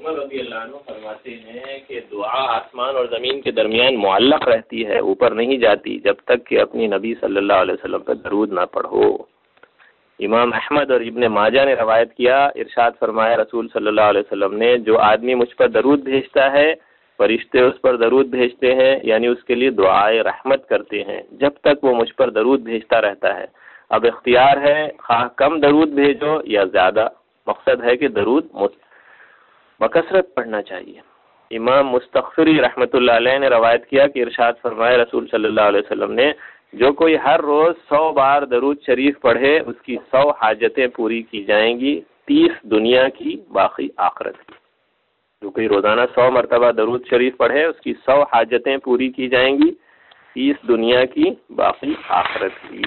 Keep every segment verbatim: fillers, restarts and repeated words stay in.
عمر رضی اللہ عنہ فرماتے ہیں کہ دعا آسمان اور زمین کے درمیان معلق رہتی ہے، اوپر نہیں جاتی جب تک کہ اپنی نبی صلی اللہ علیہ وسلم پر درود نہ پڑھو۔ امام احمد اور ابن ماجہ نے روایت کیا، ارشاد فرمایا رسول صلی اللہ علیہ وسلم نے، جو آدمی مجھ پر درود بھیجتا ہے فرشتے اس پر درود بھیجتے ہیں، یعنی اس کے لیے دعائے رحمت کرتے ہیں جب تک وہ مجھ پر درود بھیجتا رہتا ہے۔ اب اختیار ہے، خواہ کم درود بھیجو یا زیادہ، مقصد ہے کہ درود بکثرت پڑھنا چاہیے۔ امام مستغفری رحمۃ اللہ علیہ نے روایت کیا کہ ارشاد فرمایا رسول صلی اللہ علیہ وسلم نے، جو کوئی ہر روز سو بار درود شریف پڑھے اس کی سو حاجتیں پوری کی جائیں گی، تیس دنیا کی باقی آخرت کی۔ جو کوئی روزانہ سو مرتبہ درود شریف پڑھے اس کی سو حاجتیں پوری کی جائیں گی، تیس دنیا کی باقی آخرت کی۔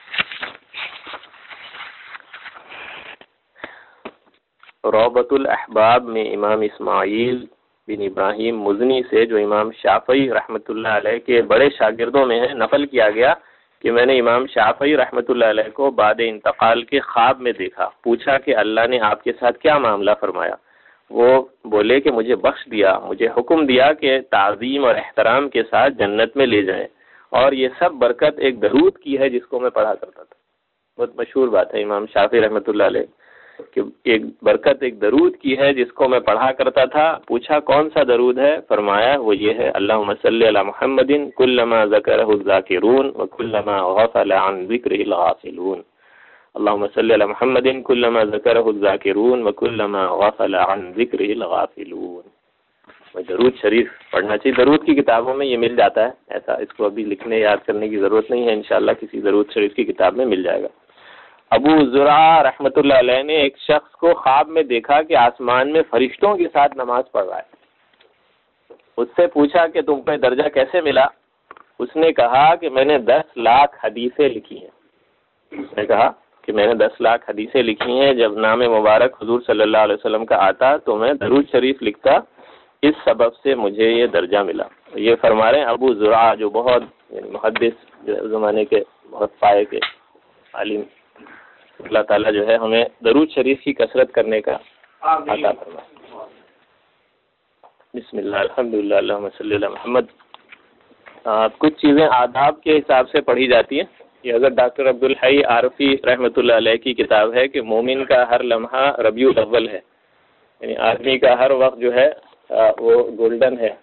روبۃ الاحباب میں امام اسماعیل بن ابراہیم مزنی سے، جو امام شافعی رحمۃ اللہ علیہ کے بڑے شاگردوں میں ہیں، نقل کیا گیا کہ میں نے امام شافعی رحمۃ اللہ علیہ کو بعد انتقال کے خواب میں دیکھا، پوچھا کہ اللہ نے آپ کے ساتھ کیا معاملہ فرمایا؟ وہ بولے کہ مجھے بخش دیا، مجھے حکم دیا کہ تعظیم اور احترام کے ساتھ جنت میں لے جائیں، اور یہ سب برکت ایک درود کی ہے جس کو میں پڑھا کرتا تھا۔ بہت مشہور بات ہے امام شافعی رحمۃ اللہ علیہ کہ ایک برکت ایک درود کی ہے جس کو میں پڑھا کرتا تھا۔ پوچھا کون سا درود ہے؟ فرمایا وہ یہ ہے، اللہم صلی علی محمد کلما ذکرہ الذاکرون وکلما غفل عن ذکرہ الغافلون، اللہم صلی علی محمد کلما ذکرہ الذاکرون وکلما غفل عن ذکرہ الغافلون۔ درود شریف پڑھنا چاہیے، درود کی کتابوں میں یہ مل جاتا ہے، ایسا اس کو ابھی لکھنے یاد کرنے کی ضرورت نہیں ہے، انشاءاللہ کسی درود شریف کی کتاب میں مل جائے گا۔ ابو زرعہ رحمۃ اللہ علیہ نے ایک شخص کو خواب میں دیکھا کہ آسمان میں فرشتوں کے ساتھ نماز پڑھ رہا ہے۔ اس سے پوچھا کہ تم کو درجہ کیسے ملا؟ اس نے کہا کہ میں نے دس لاکھ حدیثیں لکھی ہیں۔ اس نے کہا کہ میں نے دس لاکھ حدیثیں لکھی ہیں، جب نام مبارک حضور صلی اللہ علیہ وسلم کا آتا تو میں درود شریف لکھتا، اس سبب سے مجھے یہ درجہ ملا۔ یہ فرما رہے ہیں ابو زرعہ، جو بہت محدث جو ہے زمانے کے بہت پائے کے عالم، اللہ تعالیٰ جو ہے ہمیں درود شریف کی کثرت کرنے کا عطا فرمائے۔ بسم اللہ الحمدللہ اللہم صلی علی محمد۔ کچھ چیزیں آداب کے حساب سے پڑھی جاتی ہیں۔ یہ حضرت ڈاکٹر عبدالحی عارفی رحمۃ اللہ علیہ کی کتاب ہے کہ مومن کا ہر لمحہ ربیع الاول ہے، یعنی آدمی کا ہر وقت جو ہے وہ گولڈن ہے۔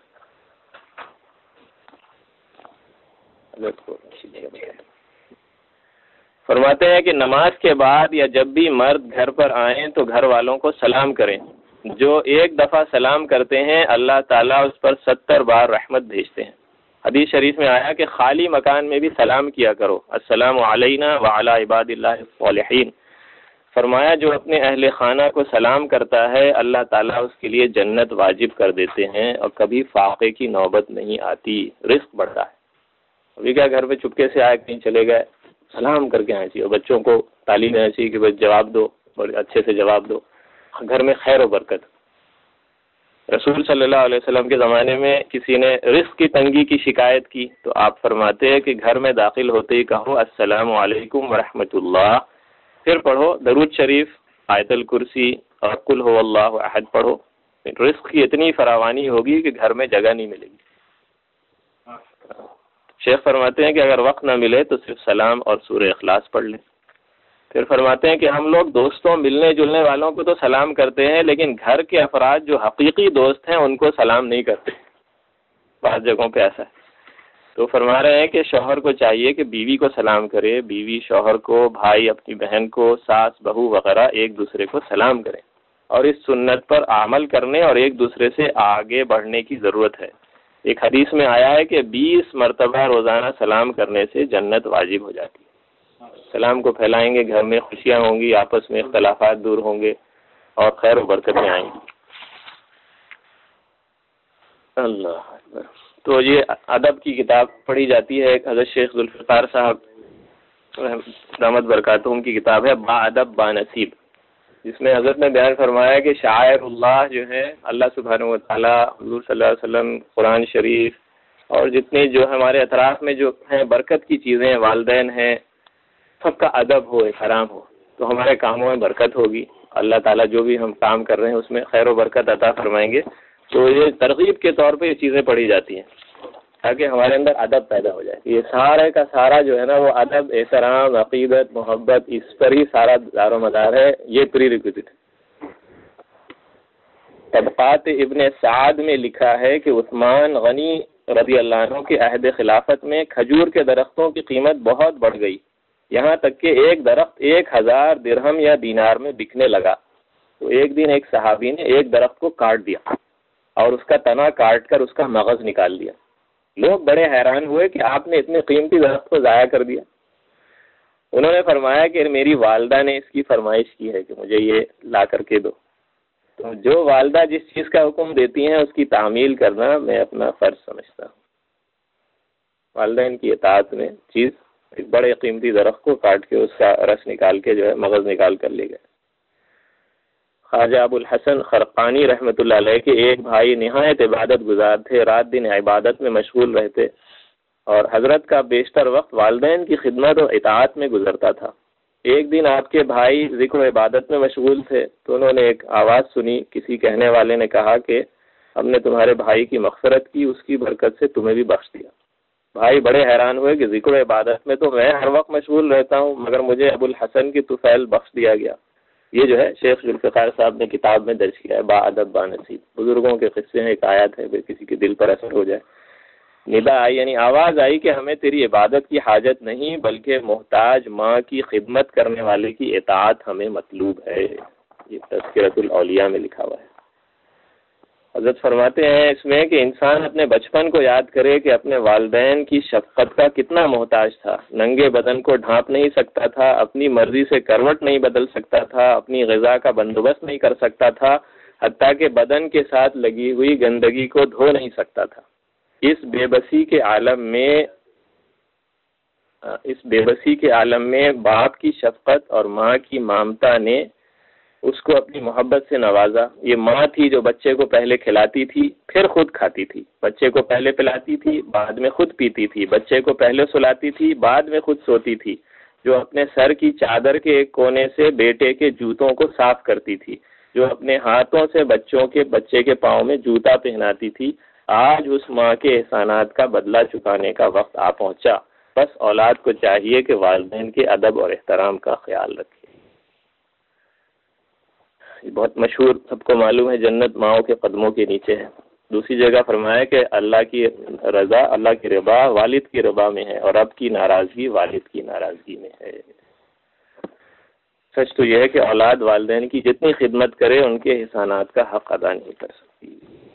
فرماتے ہیں کہ نماز کے بعد یا جب بھی مرد گھر پر آئیں تو گھر والوں کو سلام کریں، جو ایک دفعہ سلام کرتے ہیں اللہ تعالیٰ اس پر ستر بار رحمت بھیجتے ہیں۔ حدیث شریف میں آیا کہ خالی مکان میں بھی سلام کیا کرو، السلام علینا وعلی عباد اللہ الصالحین۔ فرمایا جو اپنے اہل خانہ کو سلام کرتا ہے اللہ تعالیٰ اس کے لیے جنت واجب کر دیتے ہیں اور کبھی فاقے کی نوبت نہیں آتی، رزق بڑھتا ہے۔ ابھی کیا گھر پہ چپکے سے آئے کہیں چلے گئے، سلام کر کے آنا چاہیے، اور بچوں کو تعلیم دینا چاہیے کہ بس جواب دو اور اچھے سے جواب دو، گھر میں خیر و برکت۔ رسول صلی اللہ علیہ وسلم کے زمانے میں کسی نے رزق کی تنگی کی شکایت کی تو آپ فرماتے ہیں کہ گھر میں داخل ہوتے ہی کہو السلام علیکم ورحمۃ اللہ، پھر پڑھو درود شریف، آیت الکرسی اور قل هو اللہ احد پڑھو، رزق کی اتنی فراوانی ہوگی کہ گھر میں جگہ نہیں ملے گی۔ شیخ فرماتے ہیں کہ اگر وقت نہ ملے تو صرف سلام اور سورہ اخلاص پڑھ لیں۔ پھر فرماتے ہیں کہ ہم لوگ دوستوں ملنے جلنے والوں کو تو سلام کرتے ہیں، لیکن گھر کے افراد جو حقیقی دوست ہیں ان کو سلام نہیں کرتے، بعض جگہوں پہ ایسا ہے۔ تو فرما رہے ہیں کہ شوہر کو چاہیے کہ بیوی کو سلام کرے، بیوی شوہر کو، بھائی اپنی بہن کو، ساس بہو وغیرہ ایک دوسرے کو سلام کریں، اور اس سنت پر عمل کرنے اور ایک دوسرے سے آگے بڑھنے کی ضرورت ہے۔ ایک حدیث میں آیا ہے کہ بیس مرتبہ روزانہ سلام کرنے سے جنت واجب ہو جاتی ہے۔ سلام کو پھیلائیں گے، گھر میں خوشیاں ہوں گی، آپس میں اختلافات دور ہوں گے اور خیر و برکتیں آئیں گی۔ اللہ اکبر۔ تو یہ ادب کی کتاب پڑھی جاتی ہے، حضرت شیخ ذوالفقار صاحب دامت برکاتہم کی کتاب ہے با ادب با نصیب، جس میں حضرت نے بیان فرمایا کہ شاعر اللہ جو ہے اللہ سبحانہ و تعالیٰ، حضور صلی اللہ علیہ وسلم، قرآن شریف اور جتنے جو ہمارے اطراف میں جو ہیں برکت کی چیزیں، والدین ہیں، سب کا ادب ہو، احترام ہو تو ہمارے کاموں میں برکت ہوگی، اللہ تعالیٰ جو بھی ہم کام کر رہے ہیں اس میں خیر و برکت عطا فرمائیں گے. تو یہ ترغیب کے طور پہ یہ چیزیں پڑھی جاتی ہیں تاکہ ہمارے اندر ادب پیدا ہو جائے. یہ سارے کا سارا جو ہے نا وہ ادب، احترام، عقیدت، محبت، اس پر ہی سارا دار و مدار ہے. یہ پری ریکوزٹ ہے. طبقات ابن سعد میں لکھا ہے کہ عثمان غنی رضی اللہ عنہ کے عہد خلافت میں کھجور کے درختوں کی قیمت بہت بڑھ گئی، یہاں تک کہ ایک درخت ایک ہزار درہم یا دینار میں بکنے لگا. تو ایک دن ایک صحابی نے ایک درخت کو کاٹ دیا اور اس کا تنا کاٹ کر اس کا مغز نکال دیا. لوگ بڑے حیران ہوئے کہ آپ نے اتنے قیمتی درخت کو ضائع کر دیا. انہوں نے فرمایا کہ میری والدہ نے اس کی فرمائش کی ہے کہ مجھے یہ لا کر کے دو. تو جو والدہ جس چیز کا حکم دیتی ہیں اس کی تعمیل کرنا میں اپنا فرض سمجھتا ہوں. والدین کی اطاعت میں چیز ایک بڑے قیمتی درخت کو کاٹ کے اس کا رس نکال کے جو ہے مغز نکال کر لے گئے. خواجہ ابو الحسن خرقانی رحمۃ اللہ علیہ کے ایک بھائی نہایت عبادت گزار تھے، رات دن عبادت میں مشغول رہتے اور حضرت کا بیشتر وقت والدین کی خدمت اور اطاعت میں گزرتا تھا. ایک دن آپ کے بھائی ذکر و عبادت میں مشغول تھے تو انہوں نے ایک آواز سنی. کسی کہنے والے نے کہا کہ ہم نے تمہارے بھائی کی مغفرت کی، اس کی برکت سے تمہیں بھی بخش دیا. بھائی بڑے حیران ہوئے کہ ذکر و عبادت میں تو میں ہر وقت مشغول رہتا ہوں مگر مجھے ابو الحسن کی طفیل بخش دیا گیا. یہ جو ہے شیخ ذوالفقار صاحب نے کتاب میں درج کیا ہے، با ادب با نصیب. بزرگوں کے قصے ہیں، ایک آیت ہے، پھر کسی کے دل پر اثر ہو جائے. ندا آئی یعنی آواز آئی کہ ہمیں تیری عبادت کی حاجت نہیں بلکہ محتاج ماں کی خدمت کرنے والے کی اطاعت ہمیں مطلوب ہے. یہ تذکرۃ الاولیاء میں لکھا ہوا ہے. حضرت فرماتے ہیں اس میں کہ انسان اپنے بچپن کو یاد کرے کہ اپنے والدین کی شفقت کا کتنا محتاج تھا. ننگے بدن کو ڈھانپ نہیں سکتا تھا، اپنی مرضی سے کروٹ نہیں بدل سکتا تھا، اپنی غذا کا بندوبست نہیں کر سکتا تھا، حتیٰ کہ بدن کے ساتھ لگی ہوئی گندگی کو دھو نہیں سکتا تھا. اس بے بسی کے عالم میں اس بے بسی کے عالم میں باپ کی شفقت اور ماں کی ممتا نے اس کو اپنی محبت سے نوازا. یہ ماں تھی جو بچے کو پہلے کھلاتی تھی پھر خود کھاتی تھی، بچے کو پہلے پلاتی تھی بعد میں خود پیتی تھی، بچے کو پہلے سلاتی تھی بعد میں خود سوتی تھی، جو اپنے سر کی چادر کے ایک کونے سے بیٹے کے جوتوں کو صاف کرتی تھی، جو اپنے ہاتھوں سے بچوں کے بچے کے پاؤں میں جوتا پہناتی تھی. آج اس ماں کے احسانات کا بدلہ چکانے کا وقت آ پہنچا. بس اولاد کو چاہیے کہ والدین کے ادب اور احترام کا خیال رکھے. یہ بہت مشہور، سب کو معلوم ہے، جنت ماؤں کے قدموں کے نیچے ہے. دوسری جگہ فرمایا کہ اللہ کی رضا، اللہ کی رضا والد کی رضا میں ہے اور اب کی ناراضگی والد کی ناراضگی میں ہے. سچ تو یہ ہے کہ اولاد والدین کی جتنی خدمت کرے ان کے احسانات کا حق ادا نہیں کر سکتی.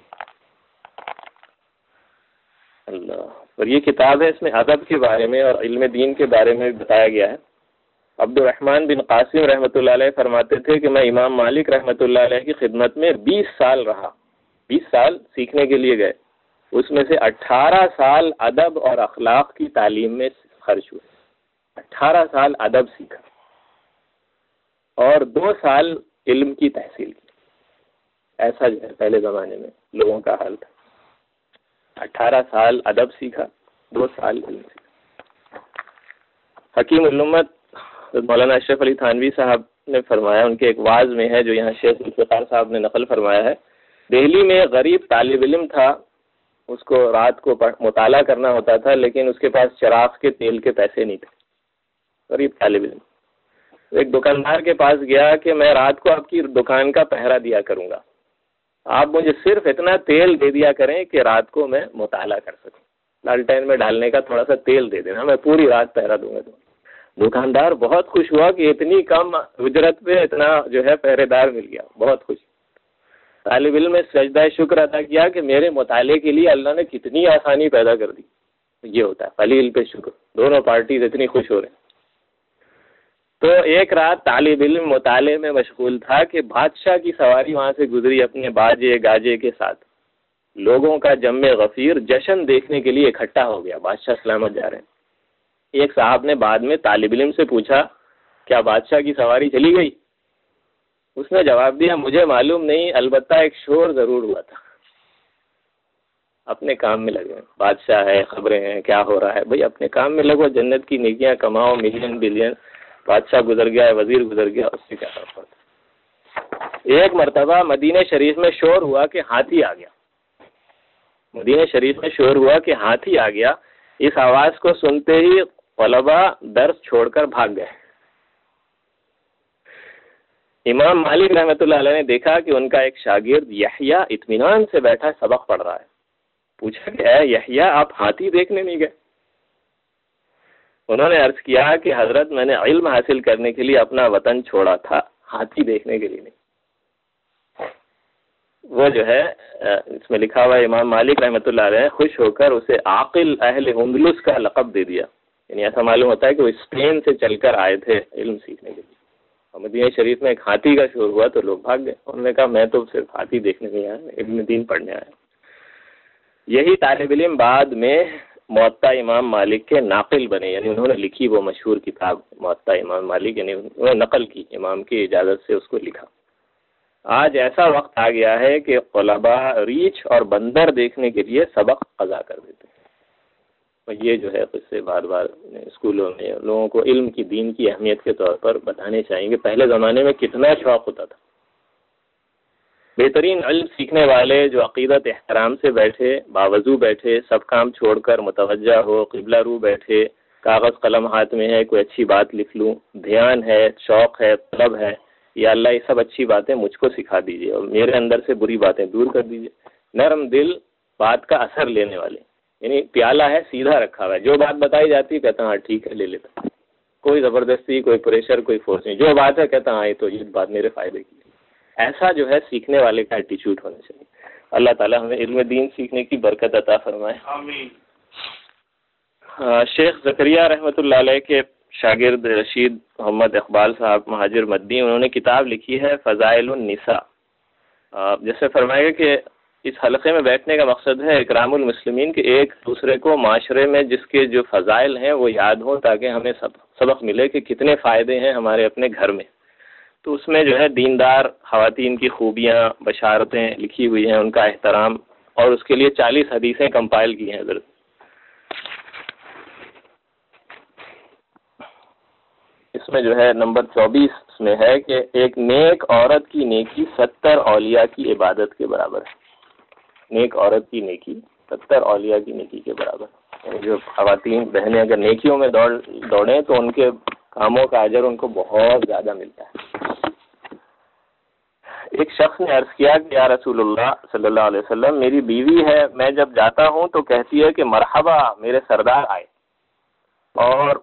اللہ. اور یہ کتاب ہے، اس میں ادب کے بارے میں اور علم دین کے بارے میں بھی بتایا گیا ہے. عبد الرحمن بن قاسم رحمۃ اللہ علیہ فرماتے تھے کہ میں امام مالک رحمۃ اللہ علیہ کی خدمت میں بیس سال رہا. بیس سال سیکھنے کے لیے گئے، اس میں سے اٹھارہ سال ادب اور اخلاق کی تعلیم میں خرچ ہوئے. اٹھارہ سال ادب سیکھا اور دو سال علم کی تحصیل کی. ایسا جو ہے پہلے زمانے میں لوگوں کا حال تھا. اٹھارہ سال ادب سیکھا، دو سال علم سیکھا. حکیم الامت مولانا اشرف علی تھانوی صاحب نے فرمایا، ان کے ایک واعظ میں ہے جو یہاں شیخ ذوالفقار صاحب نے نقل فرمایا ہے، دہلی میں غریب طالب علم تھا، اس کو رات کو مطالعہ کرنا ہوتا تھا لیکن اس کے پاس چراغ کے تیل کے پیسے نہیں تھے. غریب طالب علم ایک دکاندار کے پاس گیا کہ میں رات کو آپ کی دکان کا پہرا دیا کروں گا، آپ مجھے صرف اتنا تیل دے دیا کریں کہ رات کو میں مطالعہ کر سکوں. لالٹین میں ڈالنے کا تھوڑا سا تیل دے دینا، میں پوری رات پہرا دوں گا. تو دکاندار بہت خوش ہوا کہ اتنی کم اجرت پہ اتنا جو ہے پہرے دار مل گیا، بہت خوش. طالب علم نے سجدہ شکر ادا کیا کہ میرے مطالعے کے لیے اللہ نے کتنی آسانی پیدا کر دی. یہ ہوتا ہے قلیل پہ شکر. دونوں پارٹیز اتنی خوش ہو رہے ہیں. تو ایک رات طالب علم مطالعے میں مشغول تھا کہ بادشاہ کی سواری وہاں سے گزری اپنے باجے گاجے کے ساتھ. لوگوں کا جم غفیر جشن دیکھنے کے لیے اکٹھا ہو گیا. بادشاہ سلامت جا رہے ہیں. ایک صاحب نے بعد میں طالب علم سے پوچھا کیا بادشاہ کی سواری چلی گئی؟ اس نے جواب دیا مجھے معلوم نہیں، البتہ ایک شور ضرور ہوا تھا. اپنے کام میں لگے، بادشاہ ہے، خبریں ہیں، کیا ہو رہا ہے، بھئی اپنے کام میں لگو، جنت کی نیکیاں کماؤ، ملین بلین. بادشاہ گزر گیا ہے، وزیر گزر گیا، اس سے کیا فرق پڑتا. ایک مرتبہ مدینہ شریف میں شور ہوا کہ ہاتھی آ گیا، مدینہ شریف میں شور ہوا کہ ہاتھی آ گیا. اس آواز کو سنتے ہی طلباء درس چھوڑ کر بھاگ گئے. امام مالک رحمۃ اللہ علیہ نے دیکھا کہ ان کا ایک شاگرد یحییٰ اطمینان سے بیٹھا سبق پڑھ رہا ہے. پوچھا کہ اے یحییٰ، آپ ہاتھی دیکھنے نہیں گئے؟ انہوں نے عرض کیا کہ حضرت میں نے علم حاصل کرنے کے لیے اپنا وطن چھوڑا تھا، ہاتھی دیکھنے کے لیے نہیں. وہ جو ہے اس میں لکھا ہوا ہے امام مالک رحمۃ اللہ علیہ خوش ہو کر اسے عاقل اہل اندلس کا لقب دے دیا. یعنی ایسا معلوم ہوتا ہے کہ وہ اسپین سے چل کر آئے تھے علم سیکھنے کے لیے. مدینہ شریف میں ایک ہاتھی کا شور ہوا تو لوگ بھاگ گئے. انہوں نے کہا میں تو صرف ہاتھی دیکھنے نہیں آیا، علم دین پڑھنے آیا. یہی طالب علم بعد میں موطا امام مالک کے ناقل بنے، یعنی انہوں نے لکھی وہ مشہور کتاب موطا امام مالک، یعنی انہوں نے نقل کی، امام کی اجازت سے اس کو لکھا. آج ایسا وقت آ گیا ہے کہ طلباء ریچھ اور بندر دیکھنے کے لیے سبق قضا کر دیتے ہیں. اور یہ جو ہے قصے بار بار اسکولوں میں لوگوں کو علم کی، دین کی اہمیت کے طور پر بتانے چاہیے کہ پہلے زمانے میں کتنا شوق ہوتا تھا. بہترین علم سیکھنے والے جو عقیدت احترام سے بیٹھے، باوضو بیٹھے، سب کام چھوڑ کر متوجہ ہو، قبلہ رو بیٹھے، کاغذ قلم ہاتھ میں ہے، کوئی اچھی بات لکھ لوں، دھیان ہے، شوق ہے، طلب ہے، یا اللہ یہ سب اچھی باتیں مجھ کو سکھا دیجیے اور میرے اندر سے بری باتیں دور کر دیجیے. نرم دل، بات کا اثر لینے والے، یعنی پیالہ ہے سیدھا رکھا ہوا ہے، جو بات بتائی جاتی ہے کہتا ہاں ٹھیک ہے لے لیتا، کوئی زبردستی، کوئی پریشر، کوئی فورس نہیں. جو بات ہے کہتا ہاں یہ تو یہ بات میرے فائدے کی. ایسا جو ہے سیکھنے والے کا ایٹیچیوڈ ہونا چاہیے. اللہ تعالیٰ ہمیں علم دین سیکھنے کی برکت عطا فرمائے. آمین. شیخ زکریہ رحمۃ اللہ علیہ کے شاگرد رشید محمد اقبال صاحب مہاجر مدنی، انہوں نے کتاب لکھی ہے فضائل النساء. جیسے فرمایا گیا کہ اس حلقے میں بیٹھنے کا مقصد ہے اکرام المسلمین، کہ ایک دوسرے کو معاشرے میں جس کے جو فضائل ہیں وہ یاد ہوں، تاکہ ہمیں سبق ملے کہ کتنے فائدے ہیں ہمارے اپنے گھر میں. تو اس میں جو ہے دیندار خواتین کی خوبیاں، بشارتیں لکھی ہوئی ہیں، ان کا احترام، اور اس کے لیے چالیس حدیثیں کمپائل کی ہیں حضرت. اس میں جو ہے نمبر چوبیس میں ہے کہ ایک نیک عورت کی نیکی ستر اولیاء کی عبادت کے برابر ہے. نیک عورت کی نیکی ستر اولیاء کی نیکی کے برابر. یعنی جو خواتین بہنیں اگر نیکیوں میں دوڑ دوڑیں تو ان کے کاموں کا اجر ان کو بہت زیادہ ملتا ہے. ایک شخص نے عرض کیا کہ یا رسول اللہ صلی اللہ علیہ وسلم، میری بیوی ہے، میں جب جاتا ہوں تو کہتی ہے کہ مرحبا میرے سردار آئے، اور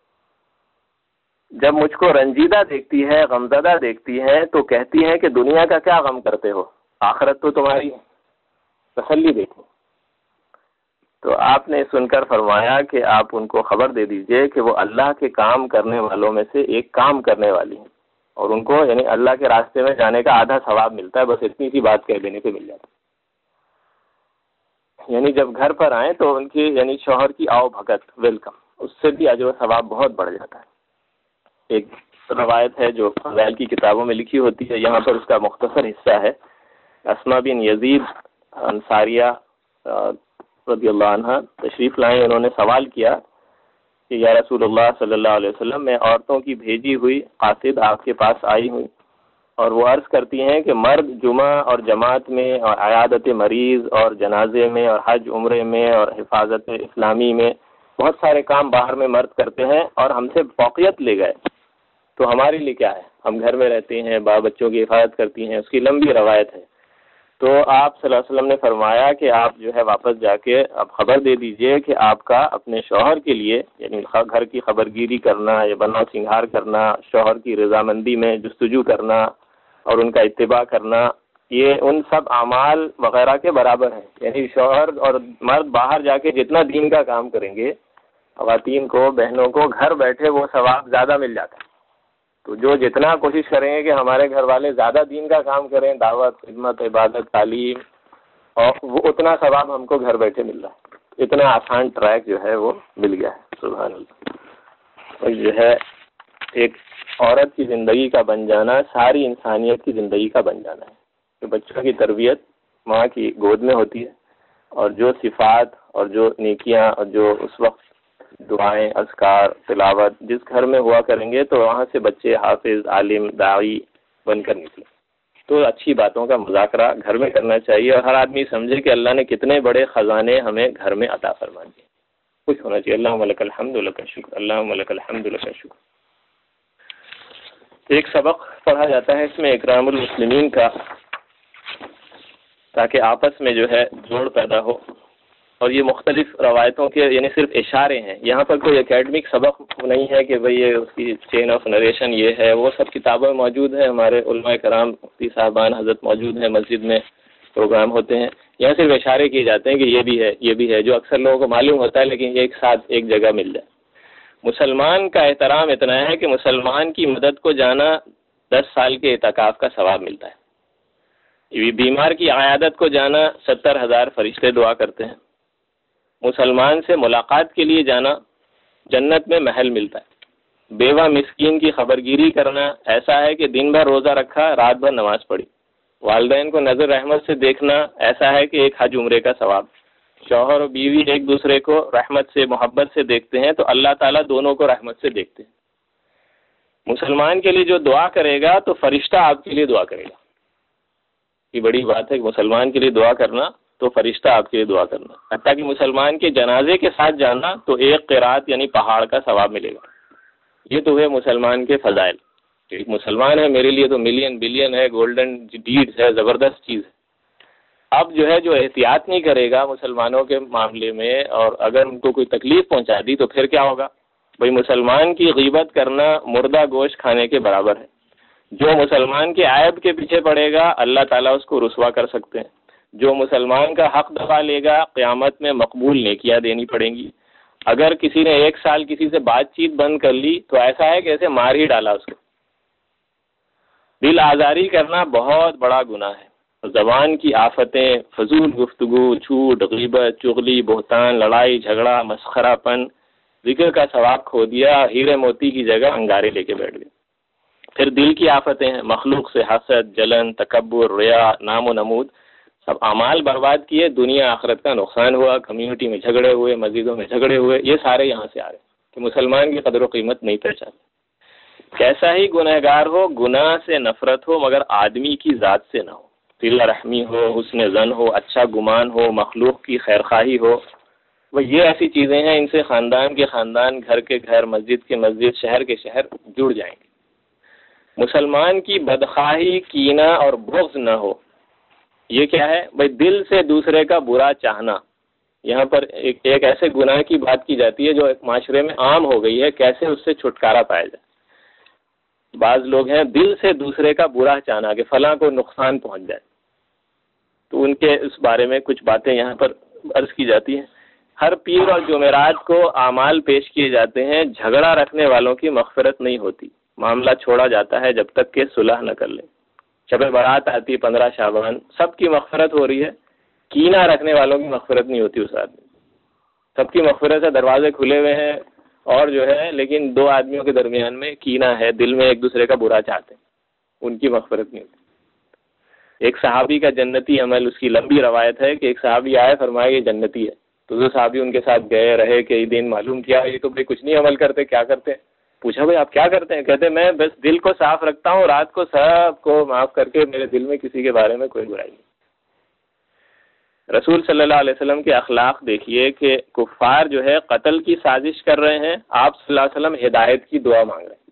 جب مجھ کو رنجیدہ دیکھتی ہے، غمزدہ دیکھتی ہے تو کہتی ہے کہ دنیا کا کیا غم کرتے ہو، آخرت تو تمہاری ہے، تسلی دیکھو. تو آپ نے سن کر فرمایا کہ آپ ان کو خبر دے دیجئے کہ وہ اللہ کے کام کرنے والوں میں سے ایک کام کرنے والی ہیں، اور ان کو یعنی اللہ کے راستے میں جانے کا آدھا ثواب ملتا ہے، بس اتنی سی بات کہہ دینے پہ مل جاتا ہے. یعنی جب گھر پر آئیں تو ان کی یعنی شوہر کی آؤ بھگت، ویلکم، اس سے بھی اجر و ثواب بہت بڑھ جاتا ہے. ایک روایت ہے جو فضائل کی کتابوں میں لکھی ہوتی ہے، یہاں پر اس کا مختصر حصہ ہے. اسما بن یزید انصاریہ رضی اللہ عنہ تشریف لائیں. انہوں نے سوال کیا کہ یا رسول اللہ صلی اللہ علیہ وسلم، میں عورتوں کی بھیجی ہوئی قاصد آپ کے پاس آئی ہوں، اور وہ عرض کرتی ہیں کہ مرد جمعہ اور جماعت میں اور عیادت مریض اور جنازے میں اور حج عمرے میں اور حفاظت اسلامی میں بہت سارے کام باہر میں مرد کرتے ہیں، اور ہم سے فوقیت لے گئے، تو ہمارے لیے کیا ہے؟ ہم گھر میں رہتے ہیں، باپ بچوں کی حفاظت کرتی ہیں. اس کی لمبی روایت ہے. تو آپ صلی اللہ علیہ وسلم نے فرمایا کہ آپ جو ہے واپس جا کے اب خبر دے دیجئے کہ آپ کا اپنے شوہر کے لیے یعنی گھر کی خبرگیری کرنا یا بنا سنگھار کرنا، شوہر کی رضامندی میں جستجو کرنا اور ان کا اتباع کرنا، یہ ان سب اعمال وغیرہ کے برابر ہیں. یعنی شوہر اور مرد باہر جا کے جتنا دین کا کام کریں گے، خواتین کو، بہنوں کو گھر بیٹھے وہ ثواب زیادہ مل جاتا ہے. تو جو جتنا کوشش کریں گے کہ ہمارے گھر والے زیادہ دین کا کام کریں، دعوت، خدمت، عبادت، تعلیم، اور وہ اتنا ثواب ہم کو گھر بیٹھے مل رہا ہے. اتنا آسان ٹریک جو ہے وہ مل گیا ہے. سبحان اللہ. اور جو ہے ایک عورت کی زندگی کا بن جانا ساری انسانیت کی زندگی کا بن جانا ہے. کہ بچوں کی تربیت ماں کی گود میں ہوتی ہے، اور جو صفات اور جو نیکیاں اور جو اس وقت دعائیں، اذکار، تلاوت جس گھر میں ہوا کریں گے تو وہاں سے بچے حافظ، عالم، داعی بن کر نکلیں. تو اچھی باتوں کا مذاکرہ گھر میں کرنا چاہیے، اور ہر آدمی سمجھے کہ اللہ نے کتنے بڑے خزانے ہمیں گھر میں عطا فرما دیے. کچھ ہونا چاہیے. اللہم لک الحمد لک الشکر، اللہم لک الحمد لک الشکر. ایک سبق پڑھا جاتا ہے اس میں اکرام المسلمین کا، تاکہ آپس میں جو ہے جوڑ پیدا ہو. اور یہ مختلف روایتوں کے یعنی صرف اشارے ہیں، یہاں پر کوئی اکیڈمک سبق نہیں ہے کہ بھئی یہ اس کی چین آف نریشن یہ ہے، وہ سب کتابوں میں موجود ہے. ہمارے علماء کرام مفتی صاحبان حضرت موجود ہیں، مسجد میں پروگرام ہوتے ہیں، یہاں صرف اشارے کیے جاتے ہیں کہ یہ بھی ہے یہ بھی ہے، جو اکثر لوگوں کو معلوم ہوتا ہے لیکن ایک ساتھ ایک جگہ مل جائے. مسلمان کا احترام اتنا ہے کہ مسلمان کی مدد کو جانا دس سال کے اعتکاف کا ثواب ملتا ہے. بیمار کی عیادت کو جانا ستر ہزار فرشتے دعا کرتے ہیں. مسلمان سے ملاقات کے لیے جانا جنت میں محل ملتا ہے. بیوہ مسکین کی خبرگیری کرنا ایسا ہے کہ دن بھر روزہ رکھا، رات بھر نماز پڑھی. والدین کو نظر رحمت سے دیکھنا ایسا ہے کہ ایک حج عمرے کا ثواب. شوہر اور بیوی ایک دوسرے کو رحمت سے محبت سے دیکھتے ہیں تو اللہ تعالیٰ دونوں کو رحمت سے دیکھتے ہیں. مسلمان کے لیے جو دعا کرے گا تو فرشتہ آپ کے لیے دعا کرے گا. یہ بڑی بات ہے کہ مسلمان کے لیے دعا کرنا تو فرشتہ آپ کے لیے دعا کرنا. حتیٰ کہ مسلمان کے جنازے کے ساتھ جانا تو ایک قرات یعنی پہاڑ کا ثواب ملے گا. یہ تو ہے مسلمان کے فضائل. ایک مسلمان ہے میرے لیے تو ملین بلین ہے، گولڈن ڈیڈز ہے، زبردست چیز ہے. اب جو ہے جو احتیاط نہیں کرے گا مسلمانوں کے معاملے میں، اور اگر ان کو کوئی تکلیف پہنچا دی تو پھر کیا ہوگا؟ بھئی مسلمان کی غیبت کرنا مردہ گوشت کھانے کے برابر ہے. جو مسلمان کے عیب کے پیچھے پڑے گا اللہ تعالیٰ اس کو رسوا کر سکتے ہیں. جو مسلمان کا حق دبا لے گا قیامت میں مقبول نیکیاں دینی پڑیں گی. اگر کسی نے ایک سال کسی سے بات چیت بند کر لی تو ایسا ہے کہ ایسے مار ہی ڈالا اس کو. دل آزاری کرنا بہت بڑا گناہ ہے. زبان کی آفتیں، فضول گفتگو، جھوٹ، غیبت، چغلی، بہتان، لڑائی جھگڑا، مسخرہ پن، ذکر کا ثواب کھو دیا، ہیرے موتی کی جگہ انگارے لے کے بیٹھ گئے. پھر دل کی آفتیں ہیں، مخلوق سے حسد، جلن، تکبر، ریا، نام و نمود، سب اعمال برباد کیے، دنیا آخرت کا نقصان ہوا، کمیونٹی میں جھگڑے ہوئے، مسجدوں میں جھگڑے ہوئے. یہ سارے یہاں سے آ رہے کہ مسلمان کی قدر و قیمت نہیں پہچانے. کیسا ہی گنہگار ہو، گناہ سے نفرت ہو مگر آدمی کی ذات سے نہ ہو. صلہ رحمی ہو، حسن ظن ہو، اچھا گمان ہو، مخلوق کی خیرخواہی ہو. وہ یہ ایسی چیزیں ہیں ان سے خاندان کے خاندان، گھر کے گھر، مسجد کے مسجد، شہر کے شہر جڑ جائیں گے. مسلمان کی بدخواہی، کینہ اور بغض نہ ہو. یہ کیا ہے؟ بھائی دل سے دوسرے کا برا چاہنا. یہاں پر ایک ایک ایسے گناہ کی بات کی جاتی ہے جو ایک معاشرے میں عام ہو گئی ہے، کیسے اس سے چھٹکارا پایا جائے. بعض لوگ ہیں دل سے دوسرے کا برا چاہنا کہ فلاں کو نقصان پہنچ جائے. تو ان کے اس بارے میں کچھ باتیں یہاں پر عرض کی جاتی ہیں. ہر پیر اور جمعرات کو اعمال پیش کیے جاتے ہیں. جھگڑا رکھنے والوں کی مغفرت نہیں ہوتی. معاملہ چھوڑا جاتا ہے جب تک کہ صلح نہ کر لیں. شب برات آتی ہے، پندرہ شعبان، سب کی مغفرت ہو رہی ہے. کینہ رکھنے والوں کی مغفرت نہیں ہوتی. اس آدمی سب کی مغفرت ہے، دروازے کھلے ہوئے ہیں اور جو ہے، لیکن دو آدمیوں کے درمیان میں کینہ ہے، دل میں ایک دوسرے کا برا چاہتے ہیں، ان کی مغفرت نہیں ہوتی. ایک صحابی کا جنتی عمل، اس کی لمبی روایت ہے کہ ایک صحابی آئے، فرمایا یہ جنتی ہے. تو جو صحابی ان کے ساتھ گئے رہے کئی دن، معلوم کیا یہ تو بھائی کچھ نہیں عمل کرتے، کیا کرتے ہیں؟ پوچھا بھائی آپ کیا کرتے ہیں؟ کہتے میں بس دل کو صاف رکھتا ہوں، رات کو سب کو معاف کر کے میرے دل میں کسی کے بارے میں کوئی برائی نہیں. رسول صلی اللہ علیہ وسلم کے اخلاق دیکھیے کہ کفار جو ہے قتل کی سازش کر رہے ہیں، آپ صلی اللہ علیہ وسلم ہدایت کی دعا مانگ رہے ہیں.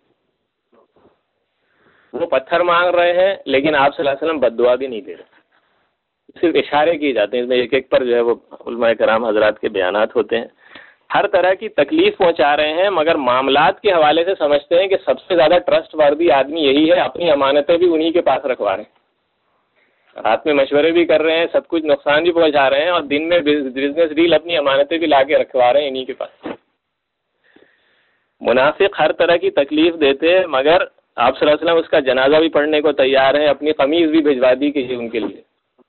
وہ پتھر مانگ رہے ہیں لیکن آپ صلی اللہ علیہ وسلم بد دعا بھی نہیں دے رہے. صرف اشارے کیے جاتے ہیں، اس میں ایک ایک پر جو ہے وہ علماء کرام حضرات کے بیانات ہوتے ہیں. ہر طرح کی تکلیف پہنچا رہے ہیں مگر معاملات کے حوالے سے سمجھتے ہیں کہ سب سے زیادہ ٹرسٹ وردی آدمی یہی ہے، اپنی امانتیں بھی انہی کے پاس رکھوا رہے ہیں، رات میں مشورے بھی کر رہے ہیں، سب کچھ نقصان بھی پہنچا رہے ہیں، اور دن میں بزنس ڈیل اپنی امانتیں بھی لا کے رکھوا رہے ہیں انہی کے پاس. منافق ہر طرح کی تکلیف دیتے مگر آپ صلی اللہ علیہ وسلم اس کا جنازہ بھی پڑھنے کو تیار ہیں، اپنی قمیض بھی بھجوا دی کہ یہ ان کے لیے.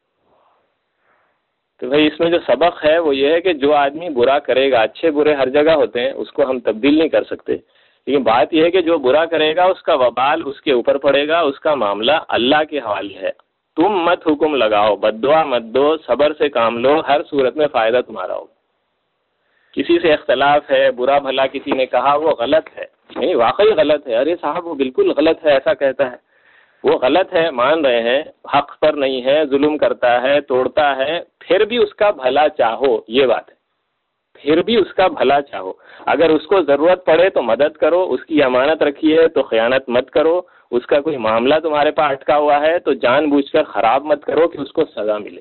تو بھائی اس میں جو سبق ہے وہ یہ ہے کہ جو آدمی برا کرے گا، اچھے برے ہر جگہ ہوتے ہیں، اس کو ہم تبدیل نہیں کر سکتے، لیکن بات یہ ہے کہ جو برا کرے گا اس کا وبال اس کے اوپر پڑے گا، اس کا معاملہ اللہ کے حوالے ہے. تم مت حکم لگاؤ، بد دعا مت دو، صبر سے کام لو، ہر صورت میں فائدہ تمہارا ہوگا. کسی سے اختلاف ہے، برا بھلا کسی نے کہا، وہ غلط ہے، نہیں واقعی غلط ہے، ارے صاحب وہ بالکل غلط ہے ایسا کہتا ہے، وہ غلط ہے مان رہے ہیں، حق پر نہیں ہے، ظلم کرتا ہے، توڑتا ہے، پھر بھی اس کا بھلا چاہو، یہ بات ہے، پھر بھی اس کا بھلا چاہو. اگر اس کو ضرورت پڑے تو مدد کرو، اس کی امانت رکھی ہے تو خیانت مت کرو، اس کا کوئی معاملہ تمہارے پاس اٹکا ہوا ہے تو جان بوجھ کر خراب مت کرو کہ اس کو سزا ملے.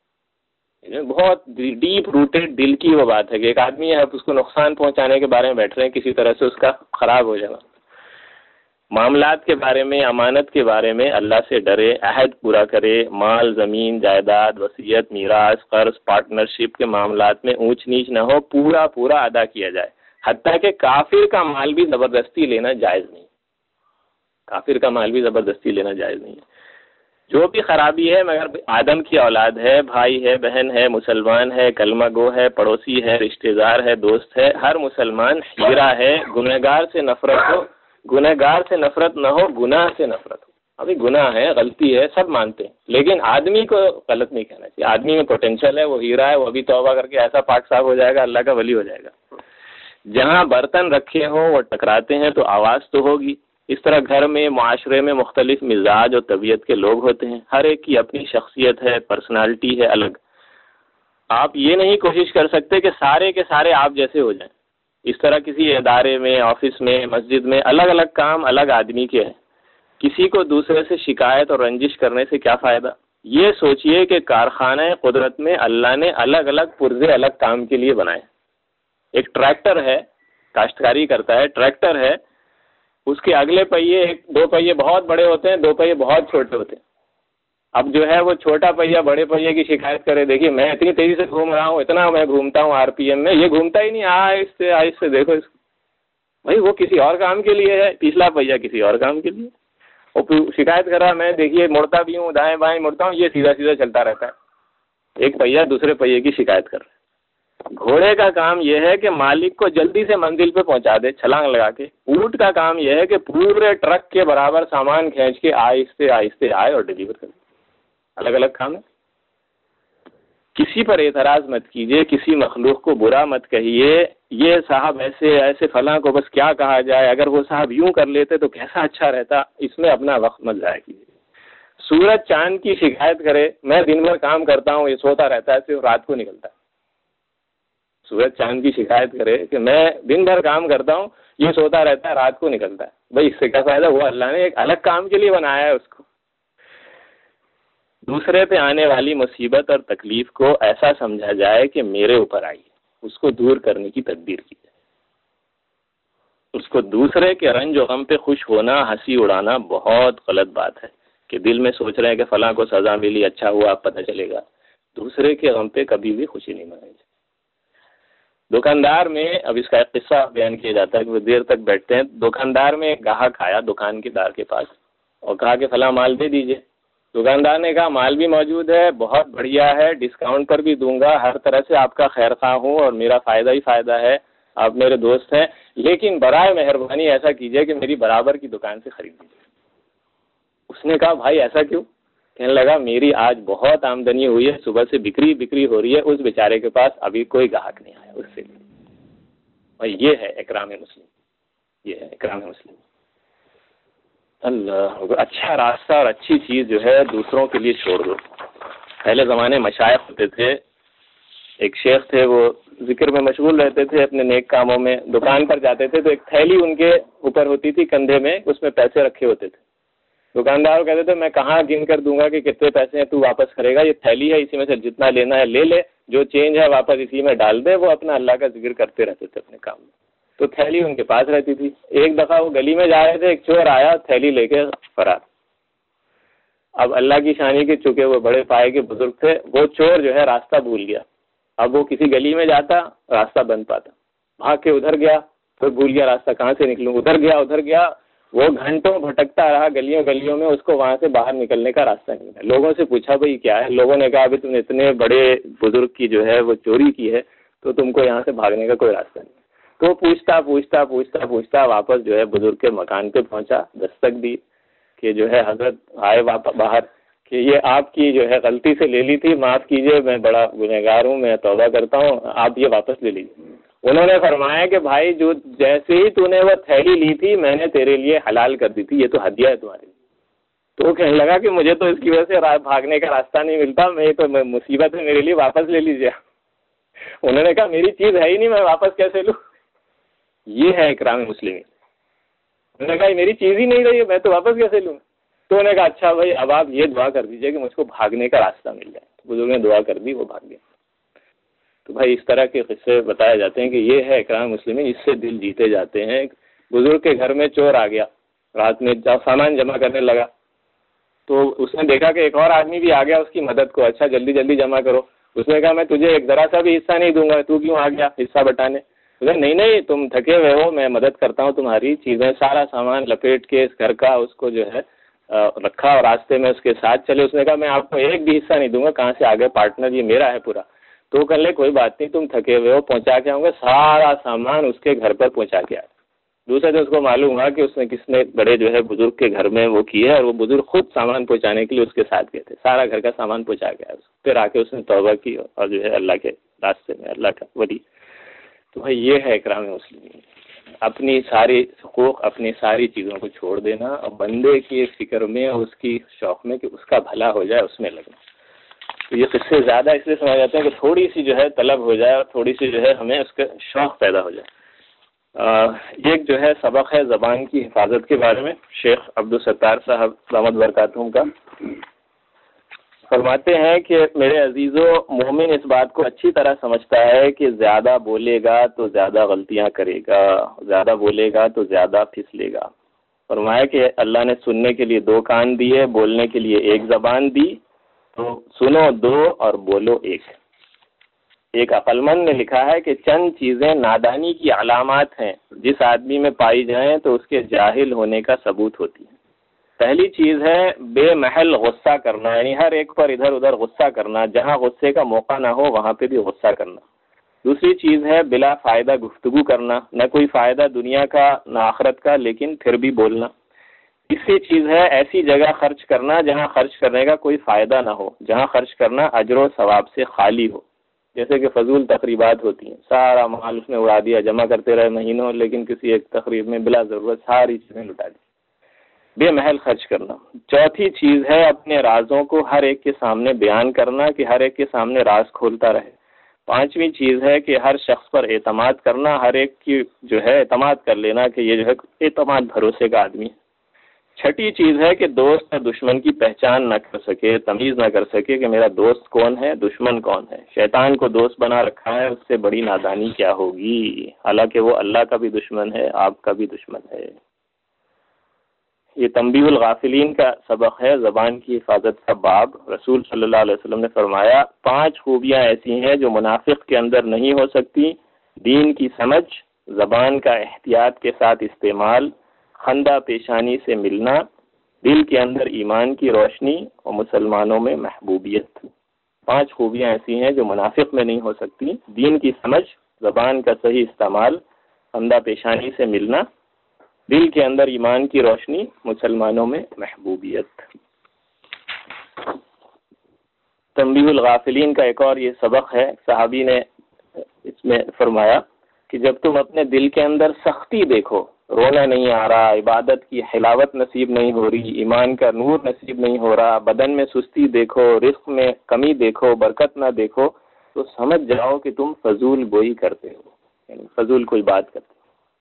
بہت ڈیپ روٹیڈ دل کی وہ بات ہے کہ ایک آدمی ہے اس کو نقصان پہنچانے کے بارے میں بیٹھ رہے ہیں، کسی طرح سے اس کا خراب ہو جائے. معاملات کے بارے میں، امانت کے بارے میں اللہ سے ڈرے، عہد پورا کرے. مال، زمین، جائیداد، وصیت، میراث، قرض، پارٹنرشپ کے معاملات میں اونچ نیچ نہ ہو، پورا پورا ادا کیا جائے. حتیٰ کہ کافر کا مال بھی زبردستی لینا جائز نہیں، کافر کا مال بھی زبردستی لینا جائز نہیں ہے. جو بھی خرابی ہے مگر آدم کی اولاد ہے، بھائی ہے، بہن ہے، مسلمان ہے، کلمہ گو ہے، پڑوسی ہے، رشتہ دار ہے، دوست ہے، ہر مسلمان ہیرا ہے. گنہگار سے نفرت ہو، گنہگار سے نفرت نہ ہو، گناہ سے نفرت ہو. ابھی گناہ ہے، غلطی ہے، سب مانتے ہیں، لیکن آدمی کو غلط نہیں کہنا چاہیے. آدمی میں پوٹینشیل ہے، وہ ہیرا ہے، وہ ابھی توبہ کر کے ایسا پاک صاف ہو جائے گا، اللہ کا ولی ہو جائے گا. جہاں برتن رکھے ہوں وہ ٹکراتے ہیں تو آواز تو ہوگی. اس طرح گھر میں، معاشرے میں مختلف مزاج اور طبیعت کے لوگ ہوتے ہیں، ہر ایک کی اپنی شخصیت ہے، پرسنالٹی ہے الگ. آپ یہ نہیں کوشش کر سکتے کہ سارے کے سارے آپ جیسے ہو جائیں. اس طرح کسی ادارے میں، آفس میں، مسجد میں الگ الگ کام الگ آدمی کے ہیں. کسی کو دوسرے سے شکایت اور رنجش کرنے سے کیا فائدہ؟ یہ سوچئے کہ کارخانہ قدرت میں اللہ نے الگ الگ پرزے الگ کام کے لیے بنائے. ایک ٹریکٹر ہے، کاشتکاری کرتا ہے، ٹریکٹر ہے، اس کے اگلے پہیے ایک دو پہیے بہت بڑے ہوتے ہیں، دو پہیے بہت چھوٹے ہوتے ہیں. اب جو ہے وہ چھوٹا پہیہ بڑے پہیے کی شکایت کرے، دیکھیے میں اتنی تیزی سے گھوم رہا ہوں، اتنا میں گھومتا ہوں آر پی ایم میں، یہ گھومتا ہی نہیں، آہستہ آہستہ دیکھو اس کو. بھائی وہ کسی اور کام کے لیے ہے، پچھلا پہیہ کسی اور کام کے لیے. وہ شکایت کر رہا میں دیکھیے مڑتا بھی ہوں، دائیں بائیں مڑتا ہوں، یہ سیدھا سیدھا چلتا رہتا ہے. ایک پہیہ دوسرے پہیے کی شکایت کر رہا ہے. گھوڑے کا کام یہ ہے کہ مالک کو جلدی سے منزل پہ پہنچا دے چھلانگ لگا کے. اونٹ کا کام یہ ہے کہ پورے ٹرک کے برابر سامان کھینچ کے آہستہ آہستہ آئے اور ڈلیور کرے. الگ الگ کام ہے. کسی پر اعتراض مت کیجیے، کسی مخلوق کو برا مت کہیے، یہ صاحب ایسے ایسے فلاں کو بس کیا کہا جائے، اگر وہ صاحب یوں کر لیتے تو کیسا اچھا رہتا. اس میں اپنا وقت مت ضائع کیجیے. سورج چاند کی شکایت کرے، میں دن بھر کام کرتا ہوں، یہ سوتا رہتا ہے، صرف رات کو نکلتا ہے. سورج چاند کی شکایت کرے کہ میں دن بھر کام کرتا ہوں، یہ سوتا رہتا ہے، رات کو نکلتا ہے. بھائی اس سے کیا فائدہ؟ وہ اللہ نے ایک الگ کام کے لیے بنایا ہے اس کو. دوسرے پہ آنے والی مصیبت اور تکلیف کو ایسا سمجھا جائے کہ میرے اوپر آئی ہے، اس کو دور کرنے کی تدبیر کی جائے. اس کو دوسرے کے رنج و غم پہ خوش ہونا، ہنسی اڑانا بہت غلط بات ہے کہ دل میں سوچ رہے ہیں کہ فلاں کو سزا ملی، اچھا ہوا، اب پتہ چلے گا. دوسرے کے غم پہ کبھی بھی خوشی نہیں منائی جائے. دکاندار میں، اب اس کا ایک قصہ بیان کیا جاتا ہے کہ وہ دیر تک بیٹھتے ہیں. دکاندار میں ایک گاہک آیا دکان کے دار کے پاس اور کہا کہ فلاں مال دے دیجئے. دکاندار نے کہا مال بھی موجود ہے، بہت بڑھیا ہے، ڈسکاؤنٹ پر بھی دوں گا، ہر طرح سے آپ کا خیر خواہ ہوں اور میرا فائدہ ہی فائدہ ہے، آپ میرے دوست ہیں، لیکن برائے مہربانی ایسا کیجئے کہ میری برابر کی دکان سے خرید لیجیے. اس نے کہا بھائی ایسا کیوں؟ کہنے لگا میری آج بہت آمدنی ہوئی ہے، صبح سے بکری بکری ہو رہی ہے، اس بیچارے کے پاس ابھی کوئی گاہک نہیں آیا، اس سے لیے. بھائی یہ ہے اکرام مسلم، یہ ہے اکرام مسلم. اللہ، اچھا راستہ اور اچھی چیز جو ہے دوسروں کے لیے چھوڑ دو. پہلے زمانے مشائخ ہوتے تھے، ایک شیخ تھے، وہ ذکر میں مشغول رہتے تھے، اپنے نیک کاموں میں. دکان پر جاتے تھے تو ایک تھیلی ان کے اوپر ہوتی تھی کندھے میں، اس میں پیسے رکھے ہوتے تھے. دکاندار کو کہتے تھے میں کہاں گن کر دوں گا کہ کتنے پیسے ہیں، تو واپس کرے گا، یہ تھیلی ہے، اسی میں سے جتنا لینا ہے لے لے، جو چینج ہے واپس اسی میں ڈال دے. وہ اپنا اللہ کا ذکر کرتے رہتے تھے اپنے کام میں. تو تھیلی ان کے پاس رہتی تھی. ایک دفعہ وہ گلی میں جا رہے تھے، ایک چور آیا، تھیلی لے کے فرار. اب اللہ کی شانی کے چونکہ وہ بڑے پائے کے بزرگ تھے، وہ چور جو ہے راستہ بھول گیا. اب وہ کسی گلی میں جاتا، راستہ بند پاتا، بھاگ کے ادھر گیا، پھر بھول گیا راستہ کہاں سے نکلوں، ادھر گیا ادھر گیا. وہ گھنٹوں بھٹکتا رہا گلیوں گلیوں میں، اس کو وہاں سے باہر نکلنے کا راستہ نہیں ہے. لوگوں سے پوچھا بھائی کیا ہے؟ لوگوں نے کہا ابھی تم نے اتنے بڑے بزرگ کی جو ہے وہ چوری کی ہے تو تم کو یہاں سے بھاگنے کا کوئی راستہ نہیں. تو پوچھتا پوچھتا پوچھتا پوچھتا واپس جو ہے بزرگ کے مکان پہ پہنچا، دستک دی کہ جو ہے حضرت آئے واپس باہر کہ یہ آپ کی جو ہے غلطی سے لے لی تھی، معاف کیجئے، میں بڑا گنہگار ہوں، میں توبہ کرتا ہوں، آپ یہ واپس لے لیجیے. انہوں نے فرمایا کہ بھائی جو جیسے ہی تو نے وہ تھیلی لی تھی میں نے تیرے لیے حلال کر دی تھی، یہ تو ہدیہ ہے تمہارے لیے، تو وہ کہنے لگا کہ مجھے تو اس کی وجہ سے بھاگنے کا راستہ نہیں ملتا، میں تو مصیبت ہے میرے لیے، واپس لے لیجیے۔ انہوں نے کہا میری چیز ہے ہی نہیں، میں واپس کیسے لوں؟ یہ ہے اکرام مسلمین۔ انہوں نے کہا میری چیز ہی نہیں رہی ہے، میں تو واپس کیسے لوں؟ تو انہوں نے کہا اچھا بھائی اب آپ یہ دعا کر دیجیے کہ مجھ کو بھاگنے کا راستہ مل جائے۔ بزرگ نے دعا کر دی، وہ بھاگ گیا۔ تو بھائی اس طرح کے قصے بتائے جاتے ہیں کہ یہ ہے اکرام مسلمین، اس سے دل جیتے جاتے ہیں۔ بزرگ کے گھر میں چور آ گیا، رات میں سامان جمع کرنے لگا، تو اس نے دیکھا کہ ایک اور آدمی بھی آ گیا اس کی مدد کو، اچھا جلدی جلدی جمع کرو۔ اس نے کہا میں تجھے ایک ذرا سا بھی حصہ نہیں دوں گا، تو کیوں آ گیا حصہ بٹانے؟ نہیں نہیں تم تھکے ہوئے ہو، میں مدد کرتا ہوں تمہاری، چیزیں سارا سامان لپیٹ کے اس گھر کا اس کو جو ہے رکھا اور راستے میں اس کے ساتھ چلے۔ اس نے کہا میں آپ کو ایک بھی حصہ نہیں دوں گا، کہاں سے آگے پارٹنر، یہ میرا ہے پورا۔ تو کر لے کوئی بات نہیں، تم تھکے ہوئے ہو، پہنچا کے آؤں گا، سارا سامان اس کے گھر پر پہنچا کے آئے۔ دوسرے دن اس کو معلوم ہوا کہ اس نے کس نے بڑے جو ہے بزرگ کے گھر میں وہ کی ہے، اور وہ بزرگ خود سامان پہنچانے کے لیے اس کے ساتھ گئے تھے، سارا گھر کا سامان پہنچا کے آئے۔ پھر آ کے اس نے توبہ کی اور جو ہے اللہ کے راستے میں اللہ کا ولی۔ تو بھائی یہ ہے اکرام مسلمین، اپنی ساری حقوق، اپنی ساری چیزوں کو چھوڑ دینا اور بندے کی فکر میں اور اس کی شوق میں کہ اس کا بھلا ہو جائے اس میں لگنا۔ تو یہ قصے زیادہ اس لیے سمجھ جاتے ہیں کہ تھوڑی سی جو ہے طلب ہو جائے اور تھوڑی سی جو ہے ہمیں اس کا شوق پیدا ہو جائے۔ ایک جو ہے سبق ہے زبان کی حفاظت کے بارے میں، شیخ عبدالستار صاحب دامت برکاتہم کا فرماتے ہیں کہ میرے عزیزو، مومن اس بات کو اچھی طرح سمجھتا ہے کہ زیادہ بولے گا تو زیادہ غلطیاں کرے گا، زیادہ بولے گا تو زیادہ پھسلے گا۔ فرمایا کہ اللہ نے سننے کے لیے دو کان دیے، بولنے کے لیے ایک زبان دی، تو سنو دو اور بولو ایک۔ ایک عقل مند نے لکھا ہے کہ چند چیزیں نادانی کی علامات ہیں، جس آدمی میں پائی جائیں تو اس کے جاہل ہونے کا ثبوت ہوتی ہے۔ پہلی چیز ہے بے محل غصہ کرنا، یعنی ہر ایک پر ادھر ادھر غصہ کرنا، جہاں غصے کا موقع نہ ہو وہاں پہ بھی غصہ کرنا۔ دوسری چیز ہے بلا فائدہ گفتگو کرنا، نہ کوئی فائدہ دنیا کا نہ آخرت کا، لیکن پھر بھی بولنا۔ تیسری چیز ہے ایسی جگہ خرچ کرنا جہاں خرچ کرنے کا کوئی فائدہ نہ ہو، جہاں خرچ کرنا اجر و ثواب سے خالی ہو، جیسے کہ فضول تقریبات ہوتی ہیں، سارا مال اس نے اڑا دیا، جمع کرتے رہے مہینوں، لیکن کسی ایک تقریب میں بلا ضرورت ساری چیزیں لٹا دی، بے محل خرچ کرنا۔ چوتھی چیز ہے اپنے رازوں کو ہر ایک کے سامنے بیان کرنا کہ ہر ایک کے سامنے راز کھولتا رہے۔ پانچویں چیز ہے کہ ہر شخص پر اعتماد کرنا، ہر ایک کی جو ہے اعتماد کر لینا کہ یہ جو ہے اعتماد بھروسے کا آدمی ہے۔ چھٹی چیز ہے کہ دوست اور دشمن کی پہچان نہ کر سکے، تمیز نہ کر سکے کہ میرا دوست کون ہے، دشمن کون ہے۔ شیطان کو دوست بنا رکھا ہے، اس سے بڑی نادانی کیا ہوگی، حالانکہ وہ اللہ کا بھی دشمن ہے، آپ کا بھی دشمن ہے۔ یہ تنبیہ الغافلین کا سبق ہے، زبان کی حفاظت کا باب۔ رسول صلی اللہ علیہ وسلم نے فرمایا پانچ خوبیاں ایسی ہیں جو منافق کے اندر نہیں ہو سکتی: دین کی سمجھ، زبان کا احتیاط کے ساتھ استعمال، خندہ پیشانی سے ملنا، دل کے اندر ایمان کی روشنی اور مسلمانوں میں محبوبیت۔ پانچ خوبیاں ایسی ہیں جو منافق میں نہیں ہو سکتی: دین کی سمجھ، زبان کا صحیح استعمال، خندہ پیشانی سے ملنا، دل کے اندر ایمان کی روشنی، مسلمانوں میں محبوبیت۔ تنبیہ الغافلین کا ایک اور یہ سبق ہے، صحابی نے اس میں فرمایا کہ جب تم اپنے دل کے اندر سختی دیکھو، رونا نہیں آ رہا، عبادت کی حلاوت نصیب نہیں ہو رہی، ایمان کا نور نصیب نہیں ہو رہا، بدن میں سستی دیکھو، رزق میں کمی دیکھو، برکت نہ دیکھو، تو سمجھ جاؤ کہ تم فضول گوئی کرتے ہو، یعنی فضول کوئی بات کرتے ہو۔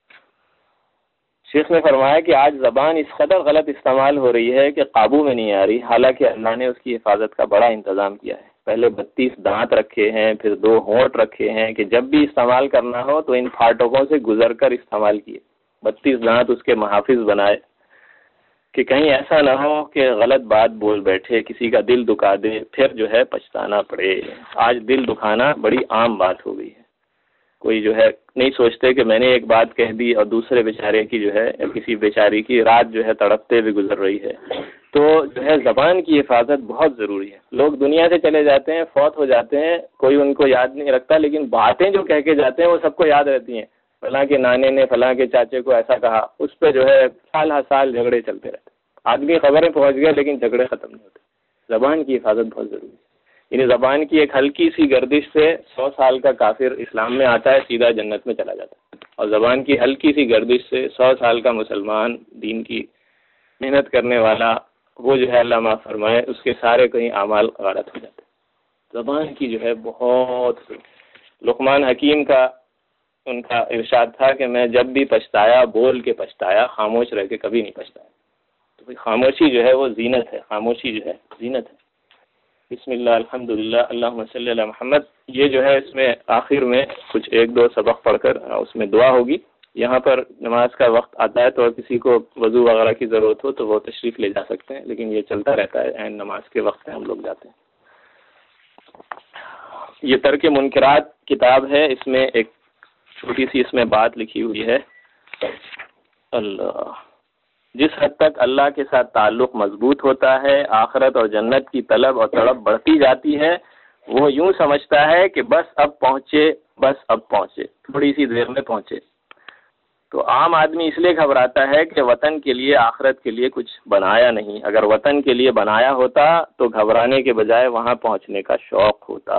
شیخ نے فرمایا کہ آج زبان اس قدر غلط استعمال ہو رہی ہے کہ قابو میں نہیں آ رہی، حالانکہ اللہ نے اس کی حفاظت کا بڑا انتظام کیا ہے۔ پہلے بتیس دانت رکھے ہیں، پھر دو ہونٹ رکھے ہیں کہ جب بھی استعمال کرنا ہو تو ان پھاٹکوں سے گزر کر استعمال کیے۔ بتیس دانت اس کے محافظ بنائے کہ کہیں ایسا نہ ہو کہ غلط بات بول بیٹھے، کسی کا دل دکھا دے، پھر جو ہے پچھتانا پڑے۔ آج دل دکھانا بڑی عام بات ہو گئی ہے، کوئی جو ہے نہیں سوچتے کہ میں نے ایک بات کہہ دی اور دوسرے بیچارے کی جو ہے کسی بیچاری کی رات جو ہے تڑپتے ہوئے گزر رہی ہے۔ تو جو ہے زبان کی حفاظت بہت ضروری ہے۔ لوگ دنیا سے چلے جاتے ہیں، فوت ہو جاتے ہیں، کوئی ان کو یاد نہیں رکھتا، لیکن باتیں جو کہہ کے جاتے ہیں وہ سب کو یاد رہتی ہیں۔ فلاں کے نانے نے فلاں کے چاچے کو ایسا کہا، اس پہ جو ہے سال ہر سال جھگڑے چلتے رہتے، آدمی خبریں پہنچ گئے لیکن جھگڑے ختم نہیں ہوتے۔ زبان کی حفاظت بہت ضروری ہے، یعنی زبان کی ایک ہلکی سی گردش سے سو سال کا کافر اسلام میں آتا ہے، سیدھا جنت میں چلا جاتا ہے، اور زبان کی ہلکی سی گردش سے سو سال کا مسلمان دین کی محنت کرنے والا وہ جو ہے اللہ معاف فرمائے اس کے سارے کہیں اعمال غارت ہو جاتے. زبان کی جو ہے بہت، لقمان حکیم کا ان کا ارشاد تھا کہ میں جب بھی پچھتایا بول کے پچھتایا، خاموش رہ کے کبھی نہیں پچھتایا. تو بھئی خاموشی جو ہے وہ زینت ہے، خاموشی جو ہے زینت ہے. بسم اللہ الحمدللہ اللہم صلی علی محمد. یہ جو ہے اس میں آخر میں کچھ ایک دو سبق پڑھ کر اس میں دعا ہوگی. یہاں پر نماز کا وقت آتا ہے تو کسی کو وضو وغیرہ کی ضرورت ہو تو وہ تشریف لے جا سکتے ہیں، لیکن یہ چلتا رہتا ہے، عین نماز کے وقت میں ہم لوگ جاتے ہیں. یہ ترک منکرات کتاب ہے، اس میں ایک چھوٹی سی اس میں بات لکھی ہوئی ہے. اللہ، جس حد تک اللہ کے ساتھ تعلق مضبوط ہوتا ہے، آخرت اور جنت کی طلب اور تڑپ بڑھتی جاتی ہے. وہ یوں سمجھتا ہے کہ بس اب پہنچے، بس اب پہنچے، تھوڑی سی دیر میں پہنچے. تو عام آدمی اس لیے گھبراتا ہے کہ وطن کے لیے، آخرت کے لیے کچھ بنایا نہیں. اگر وطن کے لیے بنایا ہوتا تو گھبرانے کے بجائے وہاں پہنچنے کا شوق ہوتا.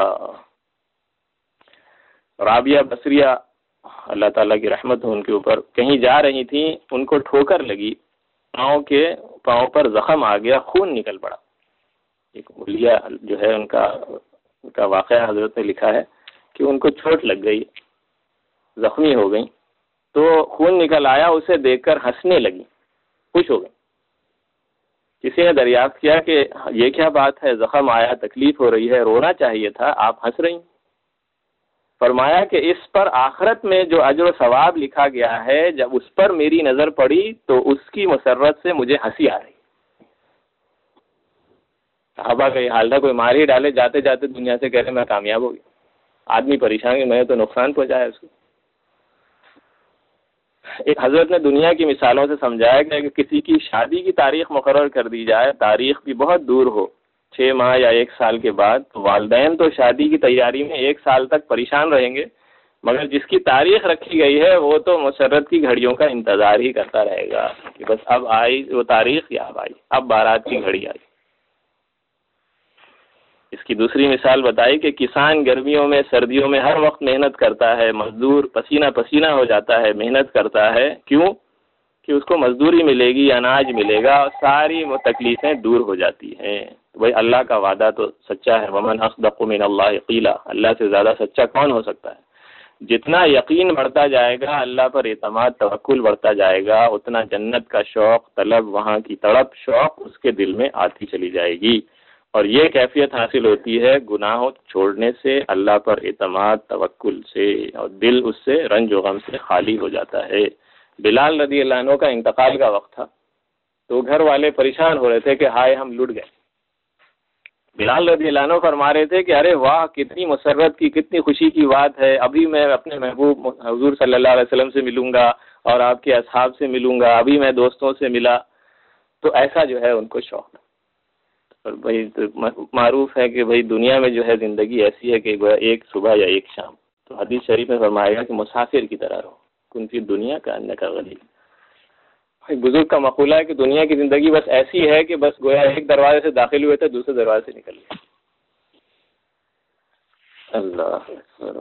رابعہ بصریہ اللہ تعالیٰ کی رحمت ہو ان کے اوپر، کہیں جا رہی تھیں، ان کو ٹھوکر لگی، پاؤں کے پاؤں پر زخم آ گیا، خون نکل پڑا. ایک اولیاء جو ہے ان کا ان کا واقعہ حضرت نے لکھا ہے کہ ان کو چوٹ لگ گئی، زخمی ہو گئیں، تو خون نکل آیا، اسے دیکھ کر ہنسنے لگی، خوش ہو گئی. کسی نے دریافت کیا کہ یہ کیا بات ہے، زخم آیا، تکلیف ہو رہی ہے، رونا چاہیے تھا، آپ ہنس رہی ہیں. فرمایا کہ اس پر آخرت میں جو اجر و ثواب لکھا گیا ہے، جب اس پر میری نظر پڑی تو اس کی مسرت سے مجھے ہنسی آ رہی. صحابہ کا یہ حال تھا، کوئی مار ہی ڈالے جاتے جاتے دنیا سے، کہہ رہے میں کامیاب ہو گیا. آدمی پریشان کہ میں نے تو نقصان پہنچایا اس کو. ایک حضرت نے دنیا کی مثالوں سے سمجھایا کہ کسی کی شادی کی تاریخ مقرر کر دی جائے، تاریخ بھی بہت دور ہو، چھ ماہ یا ایک سال کے بعد، تو والدین تو شادی کی تیاری میں ایک سال تک پریشان رہیں گے، مگر جس کی تاریخ رکھی گئی ہے وہ تو مسرت کی گھڑیوں کا انتظار ہی کرتا رہے گا کہ بس اب آئی وہ تاریخ یا اب آئی، اب بارات کی گھڑی آئی. اس کی دوسری مثال بتائی کہ کسان گرمیوں میں، سردیوں میں ہر وقت محنت کرتا ہے، مزدور پسینہ پسینہ ہو جاتا ہے، محنت کرتا ہے، کیوں کہ اس کو مزدوری ملے گی، اناج ملے گا، اور ساری وہ تکلیفیں دور ہو جاتی ہیں. بھائی اللہ کا وعدہ تو سچا ہے، ومن اصدق من اللہ قیلا، اللہ سے زیادہ سچا کون ہو سکتا ہے. جتنا یقین بڑھتا جائے گا، اللہ پر اعتماد توکل بڑھتا جائے گا، اتنا جنت کا شوق، طلب، وہاں کی تڑپ، شوق اس کے دل میں آتی چلی جائے گی. اور یہ کیفیت حاصل ہوتی ہے گناہوں چھوڑنے سے، اللہ پر اعتماد توکل سے، اور دل اس سے رنج و غم سے خالی ہو جاتا ہے. بلال رضی اللہ عنہ کا انتقال کا وقت تھا، تو گھر والے پریشان ہو رہے تھے کہ ہائے ہم لٹ گئے. بلال رضی اللہ عنہ فرما رہے تھے کہ ارے واہ، کتنی مسرت کی، کتنی خوشی کی بات ہے، ابھی میں اپنے محبوب حضور صلی اللہ علیہ وسلم سے ملوں گا اور آپ کے اصحاب سے ملوں گا، ابھی میں دوستوں سے ملا. تو ایسا جو ہے ان کو شوق. اور بھائی معروف ہے کہ بھائی دنیا میں جو ہے زندگی ایسی ہے کہ ایک صبح یا ایک شام. تو حدیث شریف میں فرمایا گا کہ مسافر کی طرح رہو، کن فی دنیا کا انک غریب. بزرگ کا مقولہ ہے کہ دنیا کی زندگی بس ایسی ہے کہ بس گویا ایک دروازے سے داخل ہوئے تھے، دوسرے دروازے سے نکل گئے. اللہ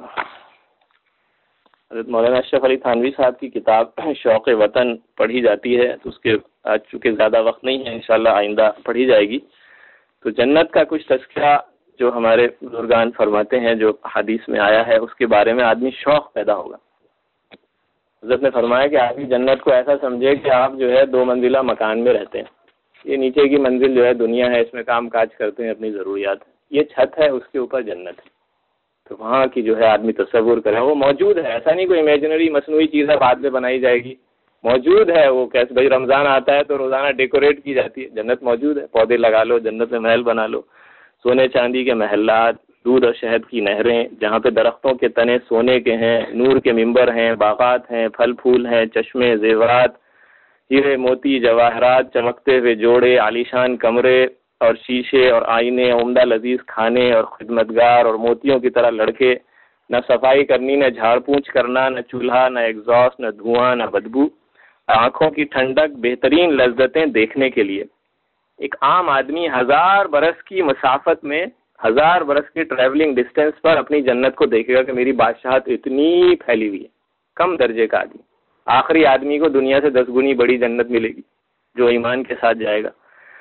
حضرت مولانا اشرف علی تھانوی صاحب کی کتاب شوق وطن پڑھی جاتی ہے، تو اس کے آج چونکہ زیادہ وقت نہیں ہے، انشاءاللہ آئندہ پڑھی جائے گی. تو جنت کا کچھ تذکرہ جو ہمارے بزرگان فرماتے ہیں، جو حدیث میں آیا ہے، اس کے بارے میں آدمی شوق پیدا ہوگا. حضرت نے فرمایا کہ آدمی جنت کو ایسا سمجھے کہ آپ جو ہے دو منزلہ مکان میں رہتے ہیں، یہ نیچے کی منزل جو ہے دنیا ہے، اس میں کام کاج کرتے ہیں، اپنی ضروریات، یہ چھت ہے، اس کے اوپر جنت ہے. تو وہاں کی جو ہے آدمی تصور کرے، وہ موجود ہے، ایسا نہیں کوئی امیجنری مصنوعی چیز ہے بعد میں بنائی جائے گی، موجود ہے. وہ کیسے بھائی رمضان آتا ہے تو روزانہ ڈیکوریٹ کی جاتی ہے، جنت موجود ہے، پودے لگا لو، جنت میں محل بنا لو، سونے چاندی کے محلات، دودھ اور شہد کی نہریں، جہاں پہ درختوں کے تنے سونے کے ہیں، نور کے ممبر ہیں، باغات ہیں، پھل پھول ہیں، چشمے، زیورات، ہیرے موتی، جواہرات، چمکتے ہوئے جوڑے، عالیشان کمرے اور شیشے اور آئینے، عمدہ لذیذ کھانے اور خدمتگار اور موتیوں کی طرح لڑکے، نہ صفائی کرنی، نہ جھاڑ پونچھ کرنا، نہ چولہا، نہ ایگزاسٹ، نہ دھواں، نہ بدبو، آنکھوں کی ٹھنڈک، بہترین لذتیں دیکھنے کے لیے. ایک عام آدمی ہزار برس کی مسافت میں، ہزار برس کے ٹریولنگ ڈسٹینس پر اپنی جنت کو دیکھے گا کہ میری بادشاہت اتنی پھیلی ہوئی ہے. کم درجے کا آدمی، آخری آدمی کو دنیا سے دس گنی بڑی جنت ملے گی جو ایمان کے ساتھ جائے گا.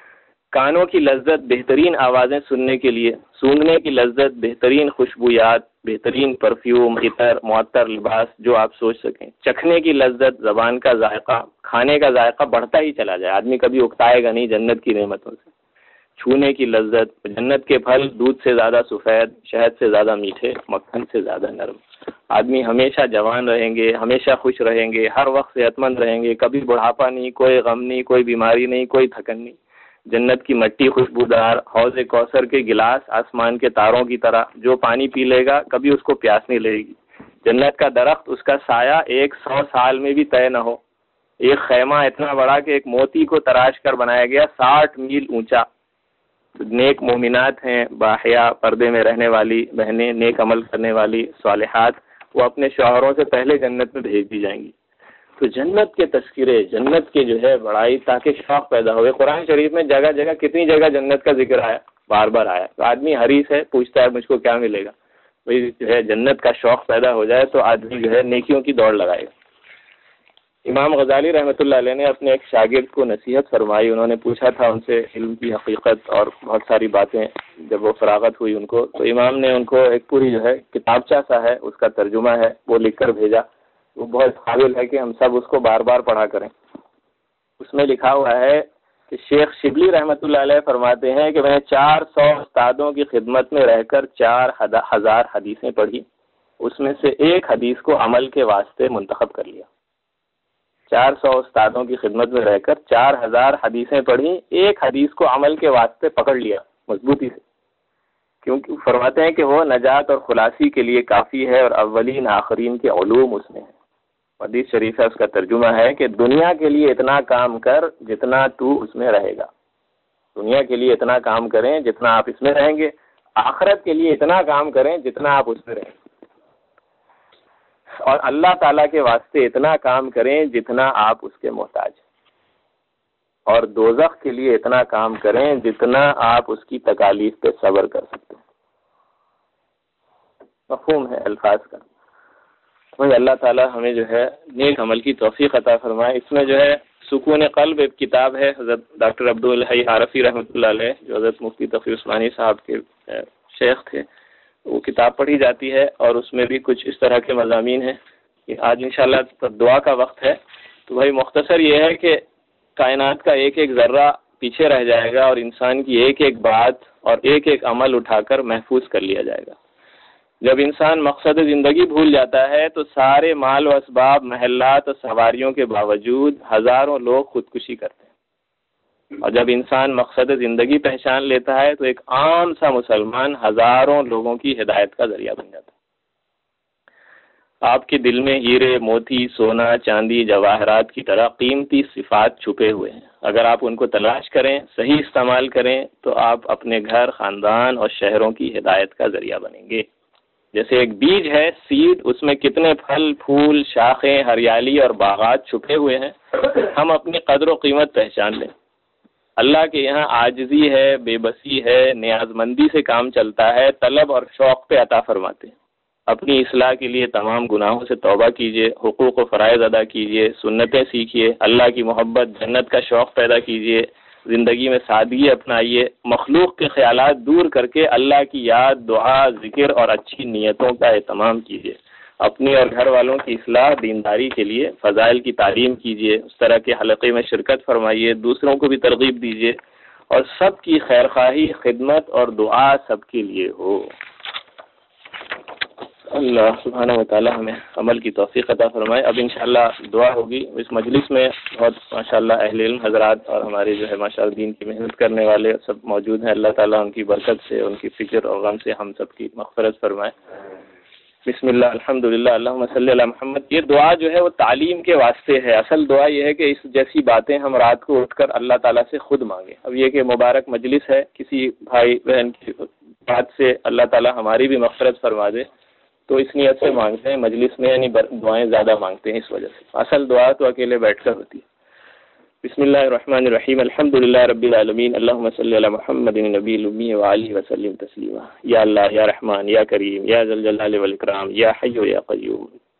کانوں کی لذت بہترین آوازیں سننے کے لیے، سونگھنے کی لذت بہترین خوشبویات، بہترین پرفیوم، عطر، معطر لباس جو آپ سوچ سکیں، چکھنے کی لذت، زبان کا ذائقہ، کھانے کا ذائقہ بڑھتا ہی چلا جائے، آدمی کبھی اکتائے گا نہیں جنت کی نعمتوں سے، چھونے کی لذت، جنت کے پھل دودھ سے زیادہ سفید، شہد سے زیادہ میٹھے، مکھن سے زیادہ نرم، آدمی ہمیشہ جوان رہیں گے، ہمیشہ خوش رہیں گے، ہر وقت صحت مند رہیں گے، کبھی بڑھاپا نہیں، کوئی غم نہیں، کوئی بیماری نہیں، کوئی تھکن نہیں، جنت کی مٹی خوشبودار، حوض کوثر کے گلاس آسمان کے تاروں کی طرح، جو پانی پی لے گا کبھی اس کو پیاس نہیں لگے گی، جنت کا درخت، اس کا سایہ ایک سو سال میں بھی طے نہ ہو، ایک خیمہ اتنا بڑا کہ ایک موتی کو تراش کر بنایا گیا، ساٹھ میل اونچا، نیک مومنات ہیں، باحیا پردے میں رہنے والی بہنیں، نیک عمل کرنے والی صالحات، وہ اپنے شوہروں سے پہلے جنت میں بھیج دی جائیں گی۔ تو جنت کے تذکرے، جنت کے جو ہے بڑائی، تاکہ شوق پیدا ہوئے۔ قرآن شریف میں جگہ جگہ کتنی جگہ جنت کا ذکر آیا، بار بار آیا، تو آدمی حریص ہے، پوچھتا ہے مجھ کو کیا ملے گا، وہی جو ہے جنت کا شوق پیدا ہو جائے تو آدمی جو ہے نیکیوں کی دوڑ لگائے گا۔ امام غزالی رحمۃ اللہ علیہ نے اپنے ایک شاگرد کو نصیحت فرمائی، انہوں نے پوچھا تھا ان سے علم کی حقیقت اور بہت ساری باتیں، جب وہ فراغت ہوئی ان کو تو امام نے ان کو ایک پوری جو ہے کتابچہ سا ہے، اس کا ترجمہ ہے، وہ لکھ کر بھیجا، وہ بہت قابل ہے کہ ہم سب اس کو بار بار پڑھا کریں۔ اس میں لکھا ہوا ہے کہ شیخ شبلی رحمۃ اللہ علیہ فرماتے ہیں کہ میں نے چار سو استادوں کی خدمت میں رہ کر چار ہزار حدیثیں پڑھی، اس میں سے ایک حدیث کو عمل کے واسطے منتخب کر لیا۔ چار سو استادوں کی خدمت میں رہ کر چار ہزار حدیثیں پڑھی، ایک حدیث کو عمل کے واسطے پکڑ لیا مضبوطی سے، کیونکہ فرماتے ہیں کہ وہ نجات اور خلاصی کے لیے کافی ہے اور اولین آخرین کے علوم اس میں ہیں۔ حدیث شریف ہے، اس کا ترجمہ ہے کہ دنیا کے لیے اتنا کام کر جتنا تو اس میں رہے گا، دنیا کے لیے اتنا کام کریں جتنا آپ اس میں رہیں گے، آخرت کے لیے اتنا کام کریں جتنا آپ اس میں رہیں گے، اور اللہ تعالیٰ کے واسطے اتنا کام کریں جتنا آپ اس کے محتاج ہیں، اور دوزخ کے لیے اتنا کام کریں جتنا آپ اس کی تکالیف پہ صبر کر سکتے ہیں۔ مفہوم ہے الفاظ کا؟ وہی اللہ تعالیٰ ہمیں جو ہے نیک عمل کی توفیق عطا فرمائے۔ اس میں جو ہے سکون قلب ایک کتاب ہے، حضرت ڈاکٹر عبدالحی عارفی رحمۃ اللہ علیہ جو حضرت مفتی تقی عثمانی صاحب کے شیخ تھے، وہ کتاب پڑھی جاتی ہے، اور اس میں بھی کچھ اس طرح کے مضامین ہیں کہ آج انشاءاللہ دعا کا وقت ہے، تو بھائی مختصر یہ ہے کہ کائنات کا ایک ایک ذرہ پیچھے رہ جائے گا اور انسان کی ایک ایک بات اور ایک ایک عمل اٹھا کر محفوظ کر لیا جائے گا۔ جب انسان مقصد زندگی بھول جاتا ہے تو سارے مال و اسباب، محلات اور سواریوں کے باوجود ہزاروں لوگ خودکشی کرتے ہیں، اور جب انسان مقصد زندگی پہچان لیتا ہے تو ایک عام سا مسلمان ہزاروں لوگوں کی ہدایت کا ذریعہ بن جاتا ہے۔ آپ کے دل میں ہیرے، موتی، سونا، چاندی، جواہرات کی طرح قیمتی صفات چھپے ہوئے ہیں، اگر آپ ان کو تلاش کریں، صحیح استعمال کریں تو آپ اپنے گھر، خاندان اور شہروں کی ہدایت کا ذریعہ بنیں گے۔ جیسے ایک بیج ہے، سیڈ، اس میں کتنے پھل، پھول، شاخیں، ہریالی اور باغات چھپے ہوئے ہیں، ہم اپنی قدر و قیمت پہچان لیں۔ اللہ کے یہاں عاجزی ہے، بے بسی ہے، نیاز مندی سے کام چلتا ہے، طلب اور شوق پہ عطا فرماتے ہیں۔ اپنی اصلاح کے لیے تمام گناہوں سے توبہ کیجیے، حقوق و فرائض ادا کیجیے، سنتیں سیکھیے، اللہ کی محبت، جنت کا شوق پیدا کیجیے، زندگی میں سادگی اپنائیے، مخلوق کے خیالات دور کر کے اللہ کی یاد، دعا، ذکر اور اچھی نیتوں کا اہتمام کیجیے، اپنی اور گھر والوں کی اصلاح، دینداری کے لیے فضائل کی تعلیم کیجیے، اس طرح کے حلقے میں شرکت فرمائیے، دوسروں کو بھی ترغیب دیجیے، اور سب کی خیرخواہی، خدمت اور دعا سب کے لیے ہو۔ اللہ سبحانہ و تعالی ہمیں عمل کی توفیق عطا فرمائے۔ اب انشاءاللہ دعا ہوگی۔ اس مجلس میں بہت ماشاءاللہ اہل علم حضرات اور ہمارے جو ہے ماشاءاللہ دین کی محنت کرنے والے سب موجود ہیں، اللہ تعالیٰ ان کی برکت سے، ان کی فکر اور غم سے ہم سب کی مغفرت فرمائے۔ بسم اللہ، الحمدللہ، اللہم صلی علی محمد۔ یہ دعا جو ہے وہ تعلیم کے واسطے ہے۔ اصل دعا یہ ہے کہ اس جیسی باتیں ہم رات کو اٹھ کر اللہ تعالیٰ سے خود مانگیں۔ اب یہ کہ مبارک مجلس ہے، کسی بھائی بہن کی بات سے اللہ تعالیٰ ہماری بھی مغفرت فرما دے، تو اس نیت سے مانگتے ہیں مجلس میں، یعنی دعائیں زیادہ مانگتے ہیں اس وجہ سے۔ اصل دعا تو اکیلے بیٹھ کر ہوتی ہے۔ بسم اللہ الرحمن الرحیم، الحمدللہ رب العالمین، اللہم صلی علی محمد نبی الامی وآلہ وسلم تسلیما۔ یا اللہ، یا رحمان، یا کریم، یا ذی الجلال والاکرام، یا حی یا قیوم،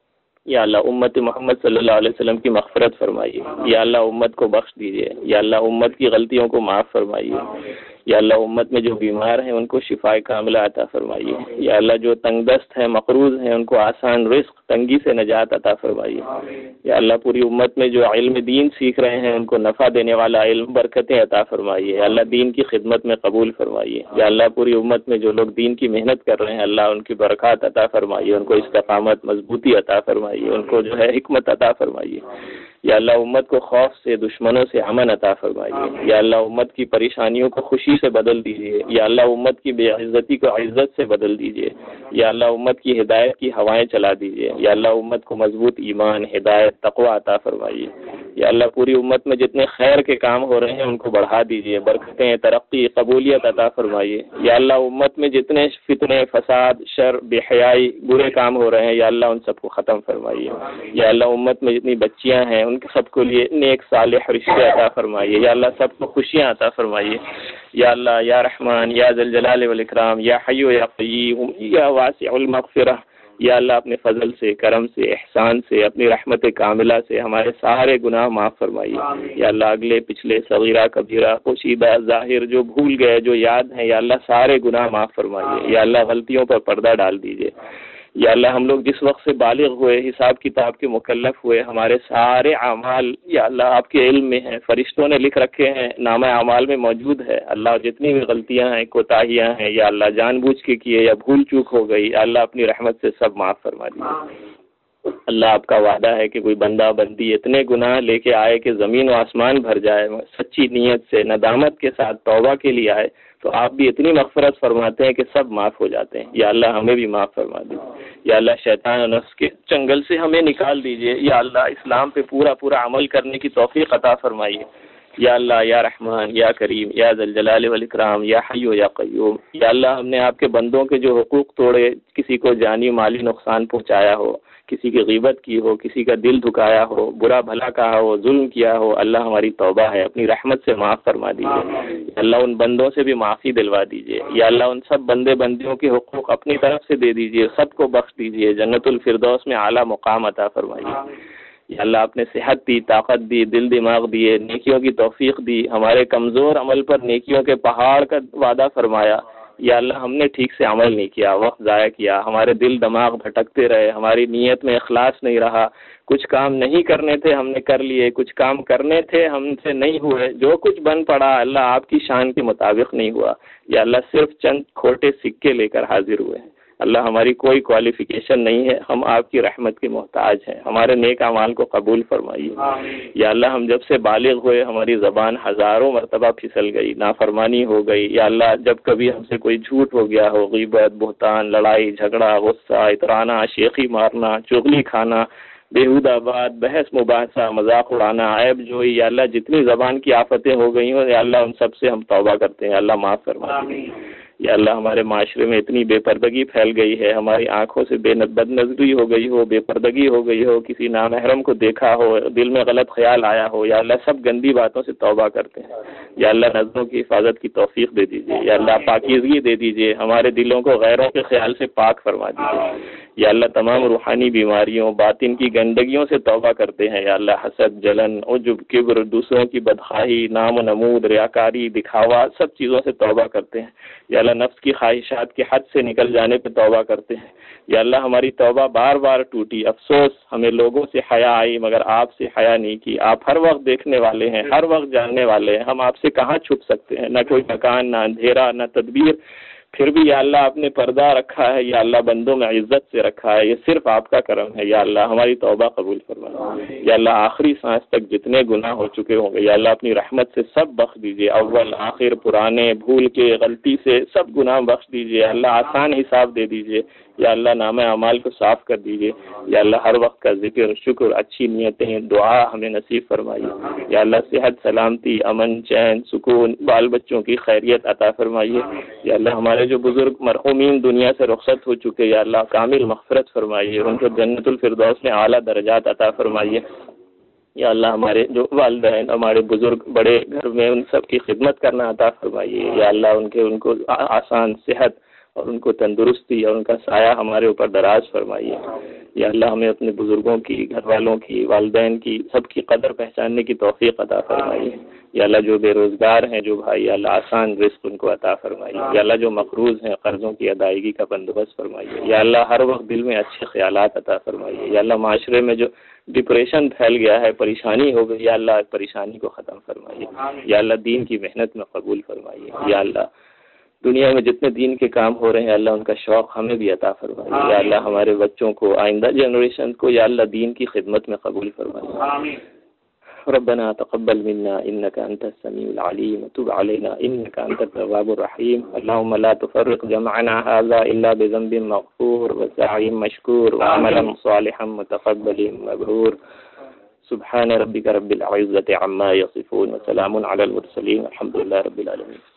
یا اللہ امت محمد صلی اللہ علیہ وسلم کی مغفرت فرمائیے، یا اللہ امت کو بخش دیجیے، یا اللہ امت کی غلطیوں کو معاف فرمائیے، یا اللہ امت میں جو بیمار ہیں ان کو شفاء کاملہ عطا فرمائیے، یا اللہ جو تنگ دست ہیں مقروض ہیں ان کو آسان رزق تنگی سے نجات عطا فرمائیے، یا اللہ پوری امت میں جو علم دین سیکھ رہے ہیں ان کو نفع دینے والا علم برکتیں عطا فرمائیے، یا اللہ دین کی خدمت میں قبول فرمائیے، یا اللہ پوری امت میں جو لوگ دین کی محنت کر رہے ہیں اللہ ان کی برکات عطا فرمائیے، ان کو استقامت مضبوطی عطا فرمائیے، ان کو جو ہے حکمت عطا فرمائیے، یا اللہ امت کو خوف سے دشمنوں سے امن عطا فرمائیے، یا اللہ امت کی پریشانیوں کو خوشی سے بدل دیجیے، یا اللہ امت کی بے عزتی کو عزت سے بدل دیجیے، یا اللہ امت کی ہدایت کی ہوائیں چلا دیجیے، یا اللہ امت کو مضبوط ایمان ہدایت تقوی عطا فرمائیے، یا اللہ پوری امت میں جتنے خیر کے کام ہو رہے ہیں ان کو بڑھا دیجیے، برکتیں ترقی قبولیت عطا فرمائیے، یا اللہ امت میں جتنے فتنے فساد شر بے حیائی برے کام ہو رہے ہیں یا اللہ ان سب کو ختم فرمائیے، یا اللہ امت میں جتنی بچیاں ہیں ان کے سب کو لیے نیک صالح رشتے عطا فرمائیے، یا اللہ سب کو خوشیاں عطا فرمائیے، یا اللہ یا رحمان یا ذی الجلال والاکرام یا حی یا قیوم یا واسع المغفرہ، یا اللہ اپنے فضل سے کرم سے احسان سے اپنی رحمت کاملہ سے ہمارے سارے گناہ معاف فرمائیے، یا اللہ اگلے پچھلے صغیرہ کبیرہ پوشیدہ ظاہر جو بھول گئے جو یاد ہیں یا اللہ سارے گناہ معاف فرمائیے، یا اللہ غلطیوں پر پردہ ڈال دیجیے، یا اللہ ہم لوگ جس وقت سے بالغ ہوئے حساب کتاب کے مکلف ہوئے ہمارے سارے اعمال یا اللہ آپ کے علم میں ہیں، فرشتوں نے لکھ رکھے ہیں، نامہ اعمال میں موجود ہے، اللہ جتنی بھی غلطیاں ہیں کوتاہیاں ہیں یا اللہ جان بوجھ کے کیے یا بھول چوک ہو گئی یا اللہ اپنی رحمت سے سب معاف فرما دیجیے۔ اللہ آپ کا وعدہ ہے کہ کوئی بندہ بندی اتنے گناہ لے کے آئے کہ زمین و آسمان بھر جائے، سچی نیت سے ندامت کے ساتھ توبہ کے لیے آئے تو آپ بھی اتنی مغفرت فرماتے ہیں کہ سب معاف ہو جاتے ہیں، یا اللہ ہمیں بھی معاف فرما دیجیے، یا اللہ شیطان و نفس کے چنگل سے ہمیں نکال دیجیے، یا اللہ اسلام پہ پورا پورا عمل کرنے کی توفیق عطا فرمائیے، یا اللہ یا رحمان یا کریم یا ذی الجلال والاکرام یا حی یا قیوم، یا اللہ ہم نے آپ کے بندوں کے جو حقوق توڑے، کسی کو جانی مالی نقصان پہنچایا ہو، کسی کی غیبت کی ہو، کسی کا دل دکھایا ہو، برا بھلا کہا ہو، ظلم کیا ہو، اللہ ہماری توبہ ہے اپنی رحمت سے معاف فرما دیجیے، یا اللہ ان بندوں سے بھی معافی دلوا دیجیے، یا اللہ ان سب بندے بندیوں کے حقوق اپنی طرف سے دے دیجیے، سب کو بخش دیجیے، جنت الفردوس میں اعلیٰ مقام عطا فرمائیے، یا اللہ آپ نے صحت دی، طاقت دی، دل دماغ دیے، نیکیوں کی توفیق دی، ہمارے کمزور عمل پر نیکیوں کے پہاڑ کا وعدہ فرمایا، یا اللہ ہم نے ٹھیک سے عمل نہیں کیا، وقت ضائع کیا، ہمارے دل دماغ بھٹکتے رہے، ہماری نیت میں اخلاص نہیں رہا، کچھ کام نہیں کرنے تھے ہم نے کر لیے، کچھ کام کرنے تھے ہم سے نہیں ہوئے، جو کچھ بن پڑا اللہ آپ کی شان کے مطابق نہیں ہوا، یا اللہ صرف چند کھوٹے سکے لے کر حاضر ہوئے ہیں، اللہ ہماری کوئی کوالیفیکیشن نہیں ہے، ہم آپ کی رحمت کے محتاج ہیں، ہمارے نیک اعمال کو قبول فرمائیے، یا اللہ ہم جب سے بالغ ہوئے ہماری زبان ہزاروں مرتبہ پھسل گئی، نافرمانی ہو گئی، یا اللہ جب کبھی ہم سے کوئی جھوٹ ہو گیا ہو، غیبت بہتان لڑائی جھگڑا غصہ اترانا شیخی مارنا چغلی کھانا بیہودہ بات بحث مباحثہ مذاق اڑانا عیب جوئی، یا اللہ جتنی زبان کی آفتیں ہو گئی ہوں یا اللہ ان سب سے ہم توبہ کرتے ہیں، اللہ معاف فرما دیجیے، یا اللہ ہمارے معاشرے میں اتنی بے پردگی پھیل گئی ہے، ہماری آنکھوں سے بے بد نظری ہو گئی ہو، بے پردگی ہو گئی ہو، کسی نامحرم کو دیکھا ہو، دل میں غلط خیال آیا ہو، یا اللہ سب گندی باتوں سے توبہ کرتے ہیں، یا اللہ نظروں کی حفاظت کی توفیق دے دیجیے، یا اللہ پاکیزگی دے دیجیے، ہمارے دلوں کو غیروں کے خیال سے پاک فرما دیجیے، یا اللہ تمام روحانی بیماریوں باطن کی گندگیوں سے توبہ کرتے ہیں، یا اللہ حسد جلن عجب کبر دوسروں کی بدخواہی نام و نمود ریاکاری دکھاوا سب چیزوں سے توبہ کرتے ہیں، یا اللہ نفس کی خواہشات کے حد سے نکل جانے پہ توبہ کرتے ہیں، یا اللہ ہماری توبہ بار بار ٹوٹی، افسوس ہمیں لوگوں سے حیا آئی مگر آپ سے حیا نہیں کی، آپ ہر وقت دیکھنے والے ہیں ہر وقت جاننے والے ہیں، ہم آپ سے کہاں چھپ سکتے ہیں، نہ کوئی مکان نہ اندھیرا نہ تدبیر، پھر بھی یا اللہ آپ نے پردہ رکھا ہے، یا اللہ بندوں میں عزت سے رکھا ہے، یہ صرف آپ کا کرم ہے، یا اللہ ہماری توبہ قبول فرما، یا اللہ آخری سانس تک جتنے گناہ ہو چکے ہوں گے یا اللہ اپنی رحمت سے سب بخش دیجیے، اول آخر پرانے بھول کے غلطی سے سب گناہ بخش دیجیے، اللہ آسان حساب دے دیجیے، یا اللہ نام اعمال کو صاف کر دیجیے، یا اللہ ہر وقت کا ذکر شکر اچھی نیتیں دعا ہمیں نصیب فرمائیے، یا اللہ صحت سلامتی امن چین سکون بال بچوں کی خیریت عطا فرمائیے، یا اللہ ہمارے جو بزرگ مرحومین دنیا سے رخصت ہو چکے یا اللہ کامل مغفرت فرمائیے، ان کو جنت الفردوس میں اعلیٰ درجات عطا فرمائیے، یا اللہ ہمارے جو والدین ہمارے بزرگ بڑے گھر میں ان سب کی خدمت کرنا عطا فرمائیے، یا اللہ ان کے ان کو آسان صحت اور ان کو تندرستی اور ان کا سایہ ہمارے اوپر دراز فرمائیے. یا اللہ ہمیں اپنے بزرگوں کی، گھر والوں کی، والدین کی، سب کی قدر پہچاننے کی توفیق عطا فرمائیے. یا اللہ جو بے روزگار ہیں جو بھائی، یا اللہ آسان رزق ان کو عطا فرمائیے. یا اللہ جو مقروض ہیں قرضوں کی ادائیگی کا بندوبست فرمائیے. یا اللہ ہر وقت دل میں اچھے خیالات عطا فرمائیے. یا اللہ معاشرے میں جو ڈپریشن پھیل گیا ہے، پریشانی ہو گئی، یا اللہ پریشانی کو ختم فرمائیے. یا اللہ دین کی محنت میں قبول فرمائیے. یا اللہ دنیا میں جتنے دین کے کام ہو رہے ہیں اللہ ان کا شوق ہمیں بھی عطا فرمائیے. یا اللہ ہمارے بچوں کو، آئندہ جنریشن کو یا اللہ دین کی خدمت میں قبول فرمائیے. ربنا تقبل منا انك انت السميع العليم وتب علينا انك انت التواب الرحيم. اللهم لا تفرق جمعنا هذا الا بذنب مغفور وسعي مشكور وعمل صالحا متقبل مبرور. سبحان ربك رب العزة عما يصفون وسلام على المرسلين الحمد لله رب العالمين.